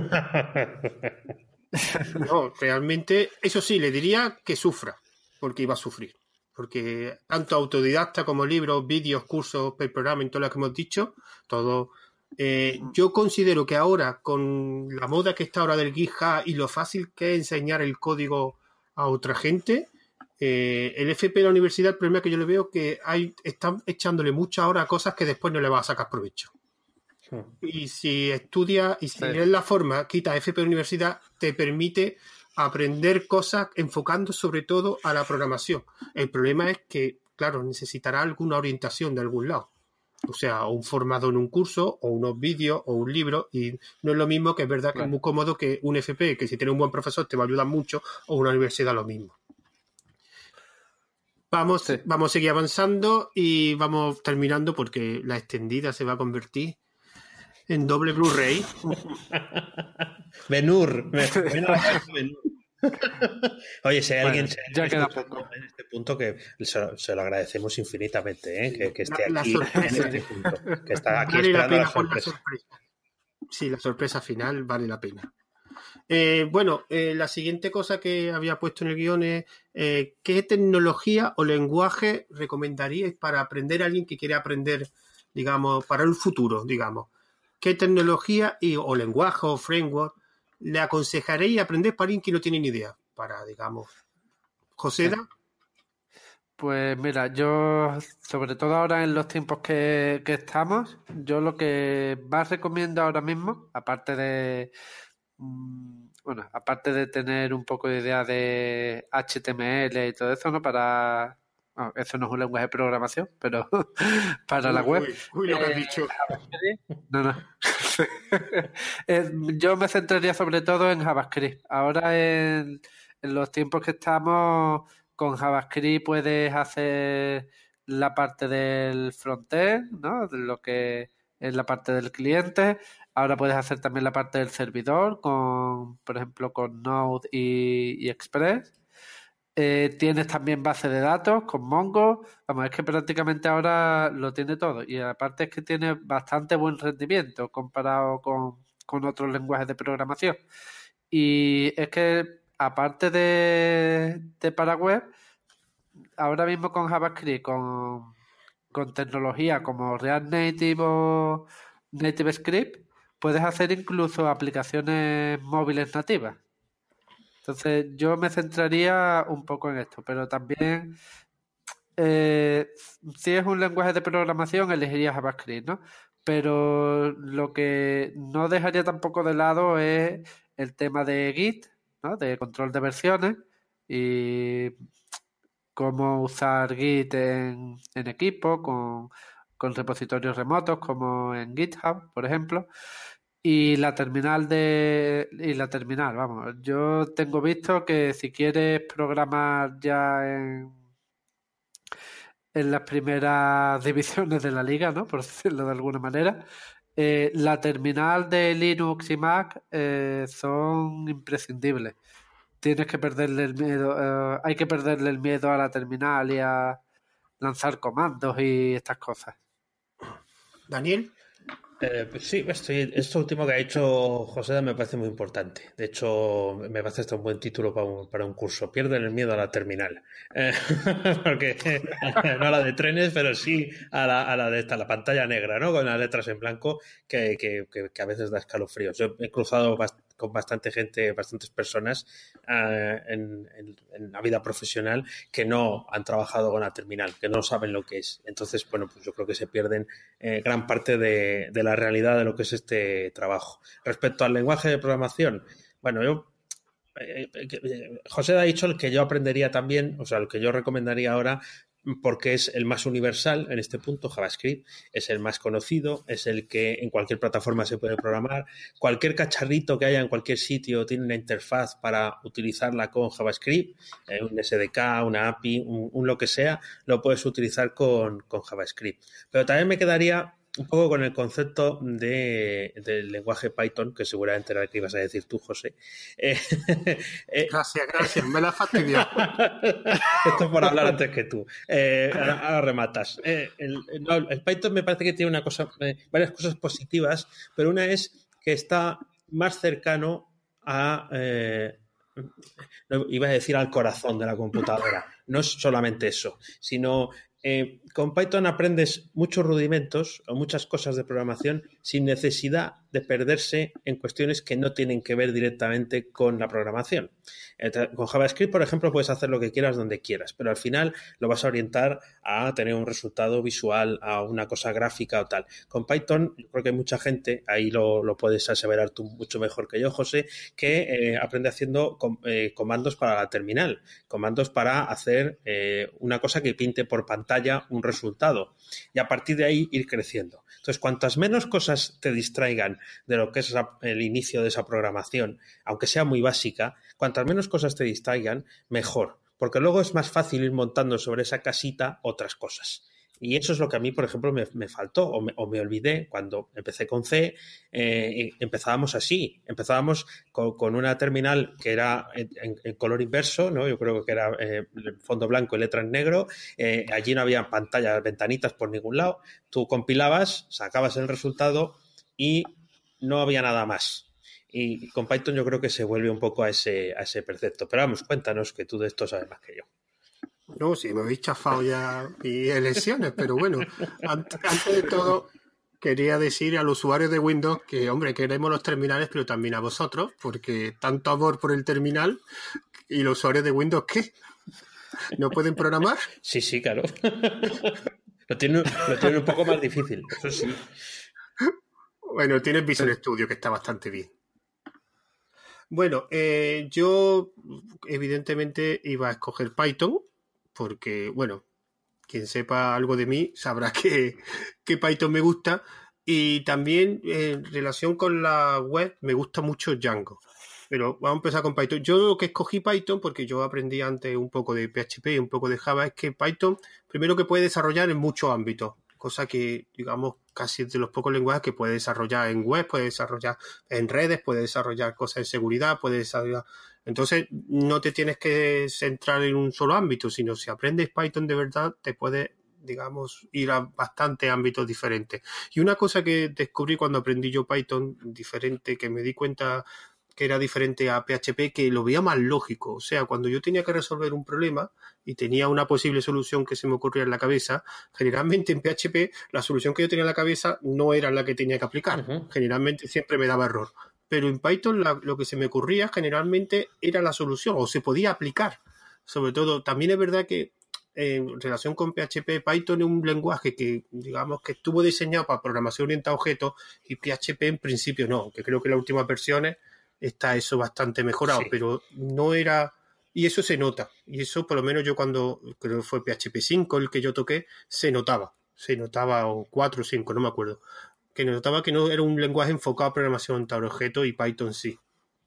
No, realmente, eso sí, le diría que sufra, porque iba a sufrir. Porque tanto autodidacta como libros, vídeos, cursos, pair programming, todo lo que hemos dicho, todo. Yo considero que ahora, con la moda que está ahora del GitHub y lo fácil que es enseñar el código a otra gente, el FP de la universidad, el problema que yo le veo que están echándole muchas horas a cosas que después no le va a sacar provecho. Y si estudias y si lees la forma, quita FP de universidad, te permite aprender cosas enfocando sobre todo a la programación. El problema es que, claro, necesitará alguna orientación de algún lado. O sea, un formado en un curso, o unos vídeos, o un libro, y no es lo mismo, que es verdad que es muy cómodo que un FP, que si tiene un buen profesor te va a ayudar mucho, o una universidad lo mismo. Vamos a seguir avanzando y vamos terminando porque la extendida se va a convertir en doble Blu-ray. Benur. Oye, si hay alguien ya queda poco en este punto, que se lo agradecemos infinitamente, que esté aquí sorpresa, en este punto, que está aquí vale esperando la pena la sorpresa. Sí, la sorpresa final vale la pena. La siguiente cosa que había puesto en el guión es ¿qué tecnología o lenguaje recomendaríais para aprender a alguien que quiere aprender, digamos, para el futuro, digamos? ¿Qué tecnología o lenguaje o framework le aconsejaréis aprender para alguien que no tiene ni idea? Para, digamos, Joseda. Pues mira, yo, sobre todo ahora en los tiempos que estamos, yo lo que más recomiendo ahora mismo, aparte de tener un poco de idea de HTML y todo eso, ¿no? Eso no es un lenguaje de programación, pero para la web. Uy, lo que has dicho. No. Yo me centraría sobre todo en JavaScript. Ahora en los tiempos que estamos, con JavaScript puedes hacer la parte del frontend, ¿no? De lo que es la parte del cliente. Ahora puedes hacer también la parte del servidor, por ejemplo, con Node y Express. Tienes también base de datos con Mongo. Vamos, es que prácticamente ahora lo tiene todo. Y aparte es que tiene bastante buen rendimiento comparado con otros lenguajes de programación. Y es que aparte de para web, ahora mismo con JavaScript, con tecnología como React Native o Native Script, puedes hacer incluso aplicaciones móviles nativas. Entonces yo me centraría un poco en esto, pero también si es un lenguaje de programación elegiría JavaScript, ¿no? Pero lo que no dejaría tampoco de lado es el tema de Git, ¿no? De control de versiones y cómo usar Git en equipo con repositorios remotos como en GitHub, por ejemplo. Y la terminal, vamos, yo tengo visto que si quieres programar ya en las primeras divisiones de la liga, ¿no? Por decirlo de alguna manera, la terminal de Linux y Mac son imprescindibles. Tienes que perderle el miedo, hay que perderle el miedo a la terminal y a lanzar comandos y estas cosas. Daniel. Pues sí, esto último que ha dicho José me parece muy importante. De hecho, me parece esto un buen título para un curso. Pierden el miedo a la terminal. Porque no a la de trenes, pero sí a la de la pantalla negra, ¿no? Con las letras en blanco que a veces da escalofríos. Yo he cruzado con bastante gente, bastantes personas en la vida profesional que no han trabajado con la terminal, que no saben lo que es. Entonces, bueno, pues yo creo que se pierden gran parte de la realidad de lo que es este trabajo. Respecto al lenguaje de programación, bueno, José ha dicho el que yo aprendería también, o sea, el que yo recomendaría ahora, porque es el más universal en este punto. JavaScript es el más conocido, es el que en cualquier plataforma se puede programar. Cualquier cacharrito que haya en cualquier sitio tiene una interfaz para utilizarla con JavaScript, un SDK, una API, un lo que sea, lo puedes utilizar con JavaScript. Pero también me quedaría un poco con el concepto del lenguaje Python, que seguramente era el que ibas a decir tú, José. Gracias, me la has fastidiado. Esto es por hablar antes que tú. Ahora rematas. El Python me parece que tiene varias cosas positivas, pero una es que está más cercano a... iba a decir al corazón de la computadora. No es solamente eso, sino con Python aprendes muchos rudimentos o muchas cosas de programación sin necesidad de perderse en cuestiones que no tienen que ver directamente con la programación. Con JavaScript, por ejemplo, puedes hacer lo que quieras donde quieras, pero al final lo vas a orientar a tener un resultado visual, a una cosa gráfica o tal. Con Python, yo creo que hay mucha gente, ahí lo puedes aseverar tú mucho mejor que yo, José, que aprende haciendo comandos para la terminal, comandos para hacer una cosa que pinte por pantalla un resultado y a partir de ahí ir creciendo. Entonces, cuantas menos cosas te distraigan de lo que es el inicio de esa programación, aunque sea muy básica, cuantas menos cosas te distraigan, mejor, porque luego es más fácil ir montando sobre esa casita otras cosas. Y eso es lo que a mí, por ejemplo, me faltó o me olvidé cuando empecé con C. Empezábamos así, empezábamos con una terminal que era en color inverso, ¿no? Yo creo que era fondo blanco y letra en negro. Allí no había pantallas, ventanitas por ningún lado. Tú compilabas, sacabas el resultado y no había nada más. Y con Python yo creo que se vuelve un poco a ese precepto. Pero vamos, cuéntanos, que tú de esto sabes más que yo. No, sí, me habéis chafado ya mis elecciones, pero bueno, antes de todo, quería decir al usuario de Windows que, hombre, queremos los terminales, pero también a vosotros, porque tanto amor por el terminal. ¿Y los usuarios de Windows qué? ¿No pueden programar? Sí, claro. Lo tienen un poco más difícil, eso sí. Bueno, tienes Visual Studio, que está bastante bien. Bueno, yo evidentemente iba a escoger Python, porque, bueno, quien sepa algo de mí sabrá que Python me gusta. Y también en relación con la web me gusta mucho Django. Pero vamos a empezar con Python. Yo lo que escogí Python, porque yo aprendí antes un poco de PHP y un poco de Java, es que Python, primero que puede desarrollar en muchos ámbitos, cosa que, digamos, casi es de los pocos lenguajes que puede desarrollar en web, puede desarrollar en redes, puede desarrollar cosas de seguridad, puede desarrollar... Entonces, no te tienes que centrar en un solo ámbito, sino si aprendes Python de verdad, te puedes, digamos, ir a bastantes ámbitos diferentes. Y una cosa que descubrí cuando aprendí yo Python diferente, que me di cuenta que era diferente a PHP, que lo veía más lógico. O sea, cuando yo tenía que resolver un problema y tenía una posible solución que se me ocurría en la cabeza, generalmente en PHP la solución que yo tenía en la cabeza no era la que tenía que aplicar. Uh-huh. Generalmente siempre me daba error. Pero en Python lo que se me ocurría generalmente era la solución o se podía aplicar. Sobre todo, también es verdad que en relación con PHP, Python es un lenguaje que, digamos, que estuvo diseñado para programación orientada a objetos y PHP en principio no, que creo que en las últimas versiones está eso bastante mejorado, sí. Pero no era... Y eso se nota. Y eso, por lo menos yo cuando, creo que fue PHP 5 el que yo toqué, se notaba, o 4 o 5, no me acuerdo. Que notaba que no era un lenguaje enfocado a programación orientada a objetos y Python sí.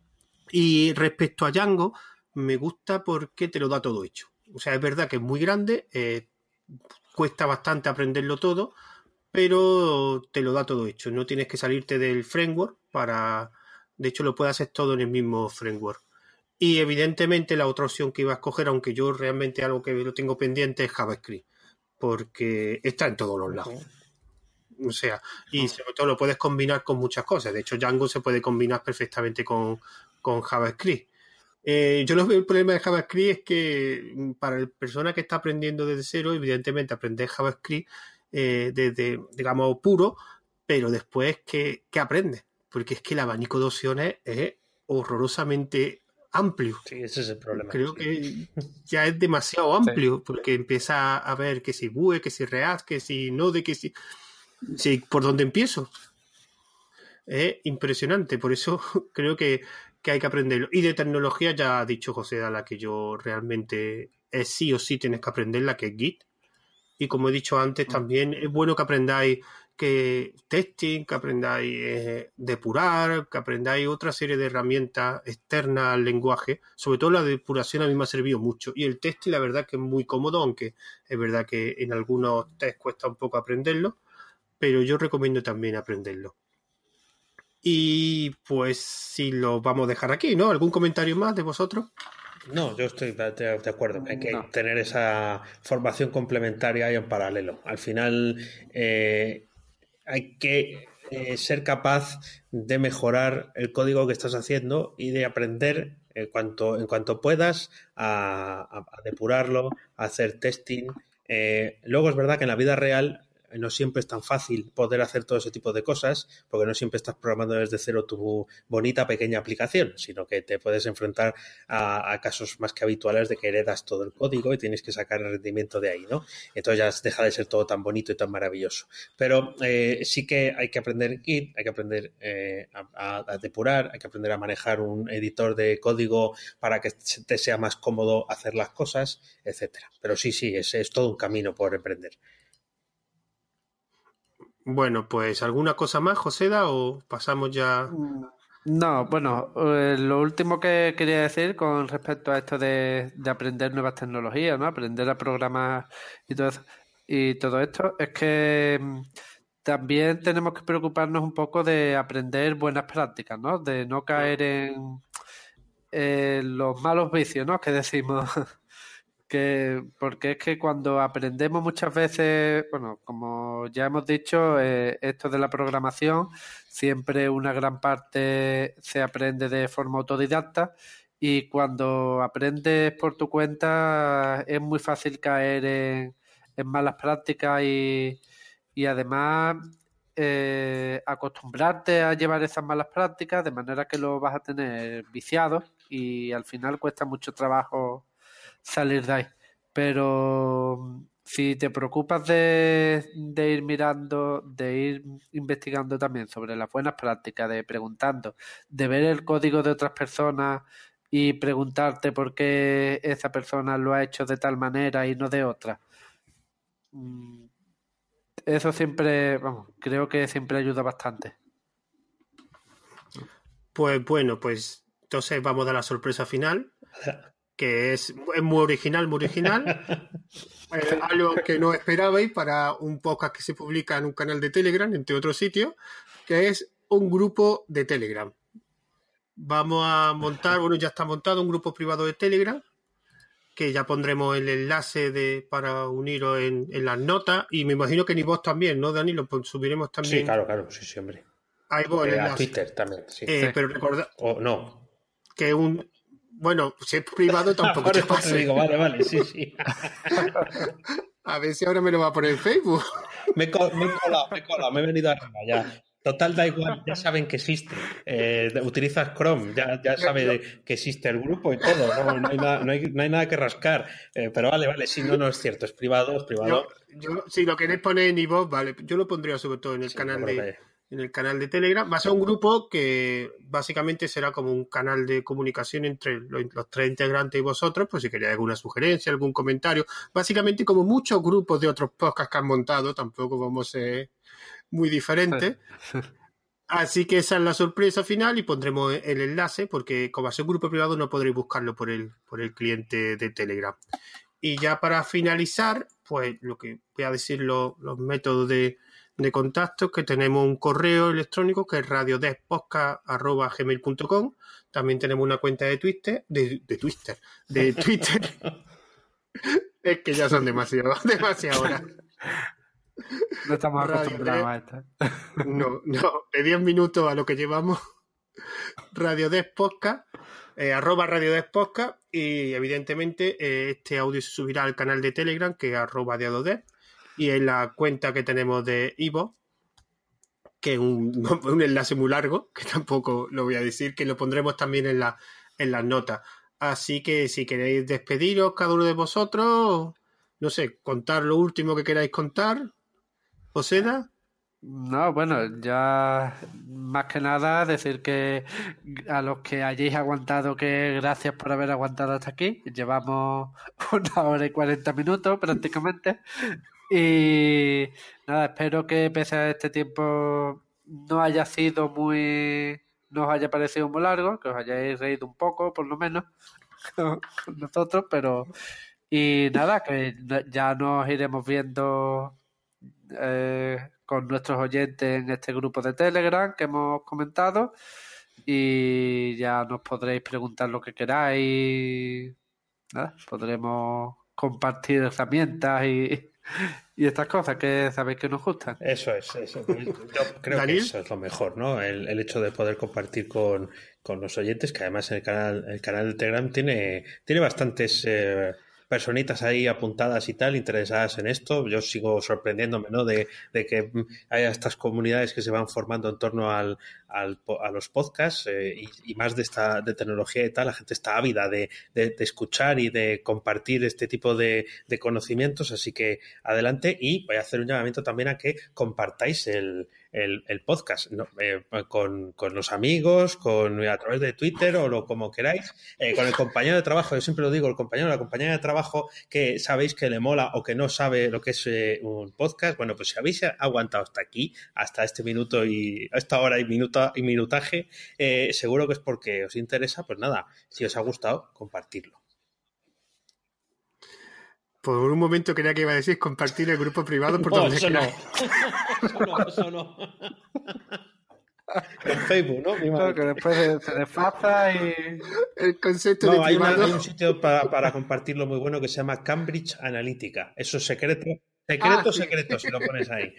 Y respecto a Django, me gusta porque te lo da todo hecho. O sea, es verdad que es muy grande, cuesta bastante aprenderlo todo, pero te lo da todo hecho. No tienes que salirte del framework para... De hecho, lo puedes hacer todo en el mismo framework. Y evidentemente la otra opción que iba a escoger, aunque yo realmente algo que lo tengo pendiente, es JavaScript, porque está en todos los lados. O sea, y sobre todo lo puedes combinar con muchas cosas. De hecho, Django se puede combinar perfectamente con JavaScript. Yo lo veo, el problema de JavaScript es que para la persona que está aprendiendo desde cero, evidentemente aprender JavaScript desde, digamos, puro, pero después, ¿qué aprendes? Porque es que el abanico de opciones es horrorosamente amplio. Sí, ese es el problema. Creo que ya es demasiado amplio, sí. Porque empieza a ver que si Vue, que si React, que si Node, que si... Sí, ¿por dónde empiezo? Es impresionante, por eso creo que hay que aprenderlo. Y de tecnología ya ha dicho José, a la que yo realmente sí o sí tienes que aprenderla, que es Git. y como he dicho antes, también es bueno que aprendáis que testing, que aprendáis depurar, que aprendáis otra serie de herramientas externas al lenguaje. Sobre todo la depuración a mí me ha servido mucho. Y el testing, la verdad que es muy cómodo, aunque es verdad que en algunos test cuesta un poco aprenderlo, pero yo recomiendo también aprenderlo. Y pues si lo vamos a dejar aquí, ¿no? ¿Algún comentario más de vosotros? No, yo estoy de acuerdo. Hay que tener esa formación complementaria ahí en paralelo. Al final hay que ser capaz de mejorar el código que estás haciendo y de aprender en cuanto puedas a depurarlo, a hacer testing. Luego es verdad que en la vida real no siempre es tan fácil poder hacer todo ese tipo de cosas, porque no siempre estás programando desde cero tu bonita pequeña aplicación, sino que te puedes enfrentar a casos más que habituales de que heredas todo el código y tienes que sacar el rendimiento de ahí, ¿no? Entonces ya deja de ser todo tan bonito y tan maravilloso. Pero sí que hay que aprender Git, hay que aprender a depurar, hay que aprender a manejar un editor de código para que te sea más cómodo hacer las cosas, etcétera. Pero sí, es todo un camino por emprender. Bueno, pues ¿alguna cosa más, Joseda, o pasamos ya? No, bueno, lo último que quería decir con respecto a esto de aprender nuevas tecnologías, ¿no? Aprender a programar y todo esto, es que también tenemos que preocuparnos un poco de aprender buenas prácticas, ¿no? De no caer en los malos vicios, ¿no? Que decimos. Porque es que cuando aprendemos muchas veces, bueno, como ya hemos dicho, esto de la programación, siempre una gran parte se aprende de forma autodidacta y cuando aprendes por tu cuenta es muy fácil caer en malas prácticas y además acostumbrarte a llevar esas malas prácticas de manera que lo vas a tener viciado y al final cuesta mucho trabajo salir de ahí. Pero si te preocupas de ir mirando, de ir investigando también sobre las buenas prácticas, de preguntando, de ver el código de otras personas y preguntarte por qué esa persona lo ha hecho de tal manera y no de otra. Eso siempre, vamos, creo que siempre ayuda bastante. Pues bueno, pues entonces vamos a la sorpresa final, que es muy original, muy original. Algo que no esperabais para un podcast que se publica en un canal de Telegram, entre otros sitios, que es un grupo de Telegram. Vamos a montar, bueno, ya está montado un grupo privado de Telegram, que ya pondremos el enlace para uniros en las notas, y me imagino que ni vos también, ¿no, Dani? Lo subiremos también. Sí, claro, sí, hombre. Ahí vos, el enlace. A Twitter también, sí. Pero recordad... O no. Que bueno, si es privado tampoco te pase. Te digo, vale, sí. A ver si ahora me lo va a poner en Facebook. Me he colado, me he venido arriba ya. Total, da igual, ya saben que existe. Utilizas Chrome, ya sabe que existe el grupo y todo. No hay nada que rascar. Pero vale, sí, no es cierto, es privado. Yo, si lo queréis poner en iVoox, vale, yo lo pondría sobre todo en el canal de Telegram. Va a ser un grupo que básicamente será como un canal de comunicación entre los tres integrantes y vosotros, pues si queréis alguna sugerencia, algún comentario. Básicamente como muchos grupos de otros podcasts que han montado, tampoco vamos a ser muy diferentes. Así que esa es la sorpresa final y pondremos el enlace porque como va a ser un grupo privado no podréis buscarlo por el cliente de Telegram. Y ya para finalizar, pues lo que voy a decir los métodos de contacto, que tenemos un correo electrónico que es radiodespodcast@gmail.com. También tenemos una cuenta de Twitter, de Twitter. Es que ya son demasiado horas. No estamos acostumbrados a esto. No, de 10 minutos a lo que llevamos. Radiodespodcast, @radiodespodcast, y evidentemente este audio se subirá al canal de Telegram, que es @deadodep, y en la cuenta que tenemos de iVoox, que es un enlace muy largo, que tampoco lo voy a decir, que lo pondremos también en las notas. Así que si queréis despediros cada uno de vosotros, no sé, contar lo último que queráis contar, Joseda. No, bueno, ya más que nada decir que a los que hayáis aguantado, que gracias por haber aguantado hasta aquí. Llevamos 1 hora y 40 minutos prácticamente. Y nada, espero que pese a este tiempo no haya sido no os haya parecido muy largo, que os hayáis reído un poco, por lo menos, con nosotros, pero y nada, que ya nos iremos viendo con nuestros oyentes en este grupo de Telegram que hemos comentado y ya nos podréis preguntar lo que queráis. Nada, podremos compartir herramientas y estas cosas que sabéis que nos gustan. Eso es, eso. Yo creo que eso es lo mejor, ¿no? El hecho de poder compartir con los oyentes, que además el canal de Telegram tiene bastantes personitas ahí apuntadas y tal, interesadas en esto. Yo sigo sorprendiéndome, ¿no? De que haya estas comunidades que se van formando en torno a los podcasts y más de tecnología y tal. La gente está ávida de escuchar y de compartir este tipo de conocimientos, así que adelante, y voy a hacer un llamamiento también a que compartáis el podcast, ¿no? Con los amigos, a través de Twitter o como queráis, con el compañero de trabajo. Yo siempre lo digo, el compañero o la compañera de trabajo que sabéis que le mola o que no sabe lo que es un podcast. Bueno, pues si habéis aguantado hasta aquí, hasta este minuto y esta hora y minutaje, seguro que es porque os interesa. Pues nada, si os ha gustado, compartirlo. Por un momento creía que iba a decir compartir el grupo privado por donde queráis. Eso no. En Facebook, ¿no? Claro, que después se desfasa y... El concepto de privado... Hay un sitio para compartirlo muy bueno que se llama Cambridge Analytica. Eso es secreto, si lo pones ahí.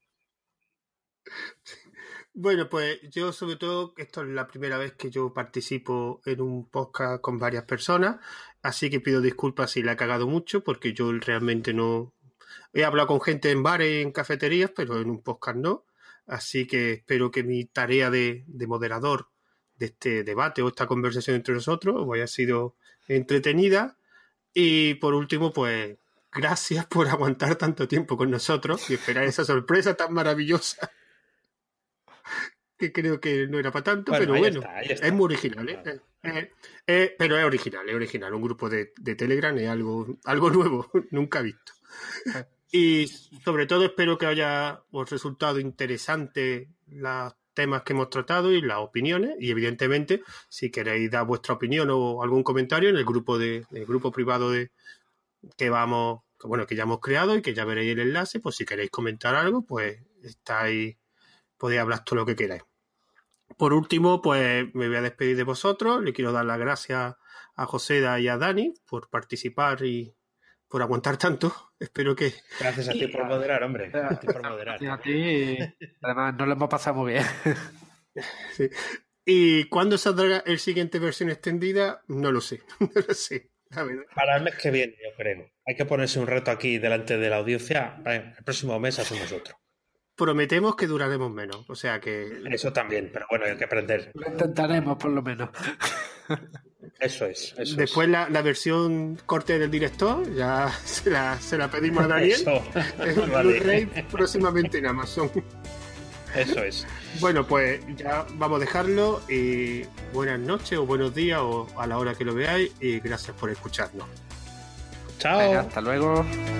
Bueno, pues yo sobre todo, esto es la primera vez que yo participo en un podcast con varias personas, así que pido disculpas si la he cagado mucho, porque yo realmente no... He hablado con gente en bares y en cafeterías, pero en un podcast no, así que espero que mi tarea de moderador de este debate o esta conversación entre nosotros haya sido entretenida. Y por último, pues gracias por aguantar tanto tiempo con nosotros y esperar esa sorpresa tan maravillosa. Que creo que no era para tanto, bueno, pero bueno, ahí está. Es muy original, pero es original, un grupo de Telegram es algo nuevo, nunca visto. Y sobre todo espero que os resultado interesante los temas que hemos tratado y las opiniones, y evidentemente si queréis dar vuestra opinión o algún comentario en el grupo privado que ya hemos creado y que ya veréis el enlace, pues si queréis comentar algo, pues podéis hablar todo lo que queráis. Por último, pues me voy a despedir de vosotros. Le quiero dar las gracias a Joseda y a Dani por participar y por aguantar tanto. Espero que... Gracias a ti por moderar, hombre. A ti por moderar. A ti. Además, nos lo hemos pasado muy bien. Sí. ¿Y cuándo saldrá el siguiente versión extendida? No lo sé. No lo sé, la verdad. Para el mes que viene, yo creo. Hay que ponerse un reto aquí delante de la audiencia. El próximo mes hacemos otro. Prometemos que duraremos menos, o sea que... Eso también, pero bueno, hay que aprender. Lo intentaremos, por lo menos. Eso es. Después la versión corte del director, ya se la pedimos a Daniel. Eso. Es un Blu-ray próximamente en Amazon. Eso es. Bueno, pues ya vamos a dejarlo y buenas noches o buenos días o a la hora que lo veáis y gracias por escucharnos. Chao. Venga, hasta luego.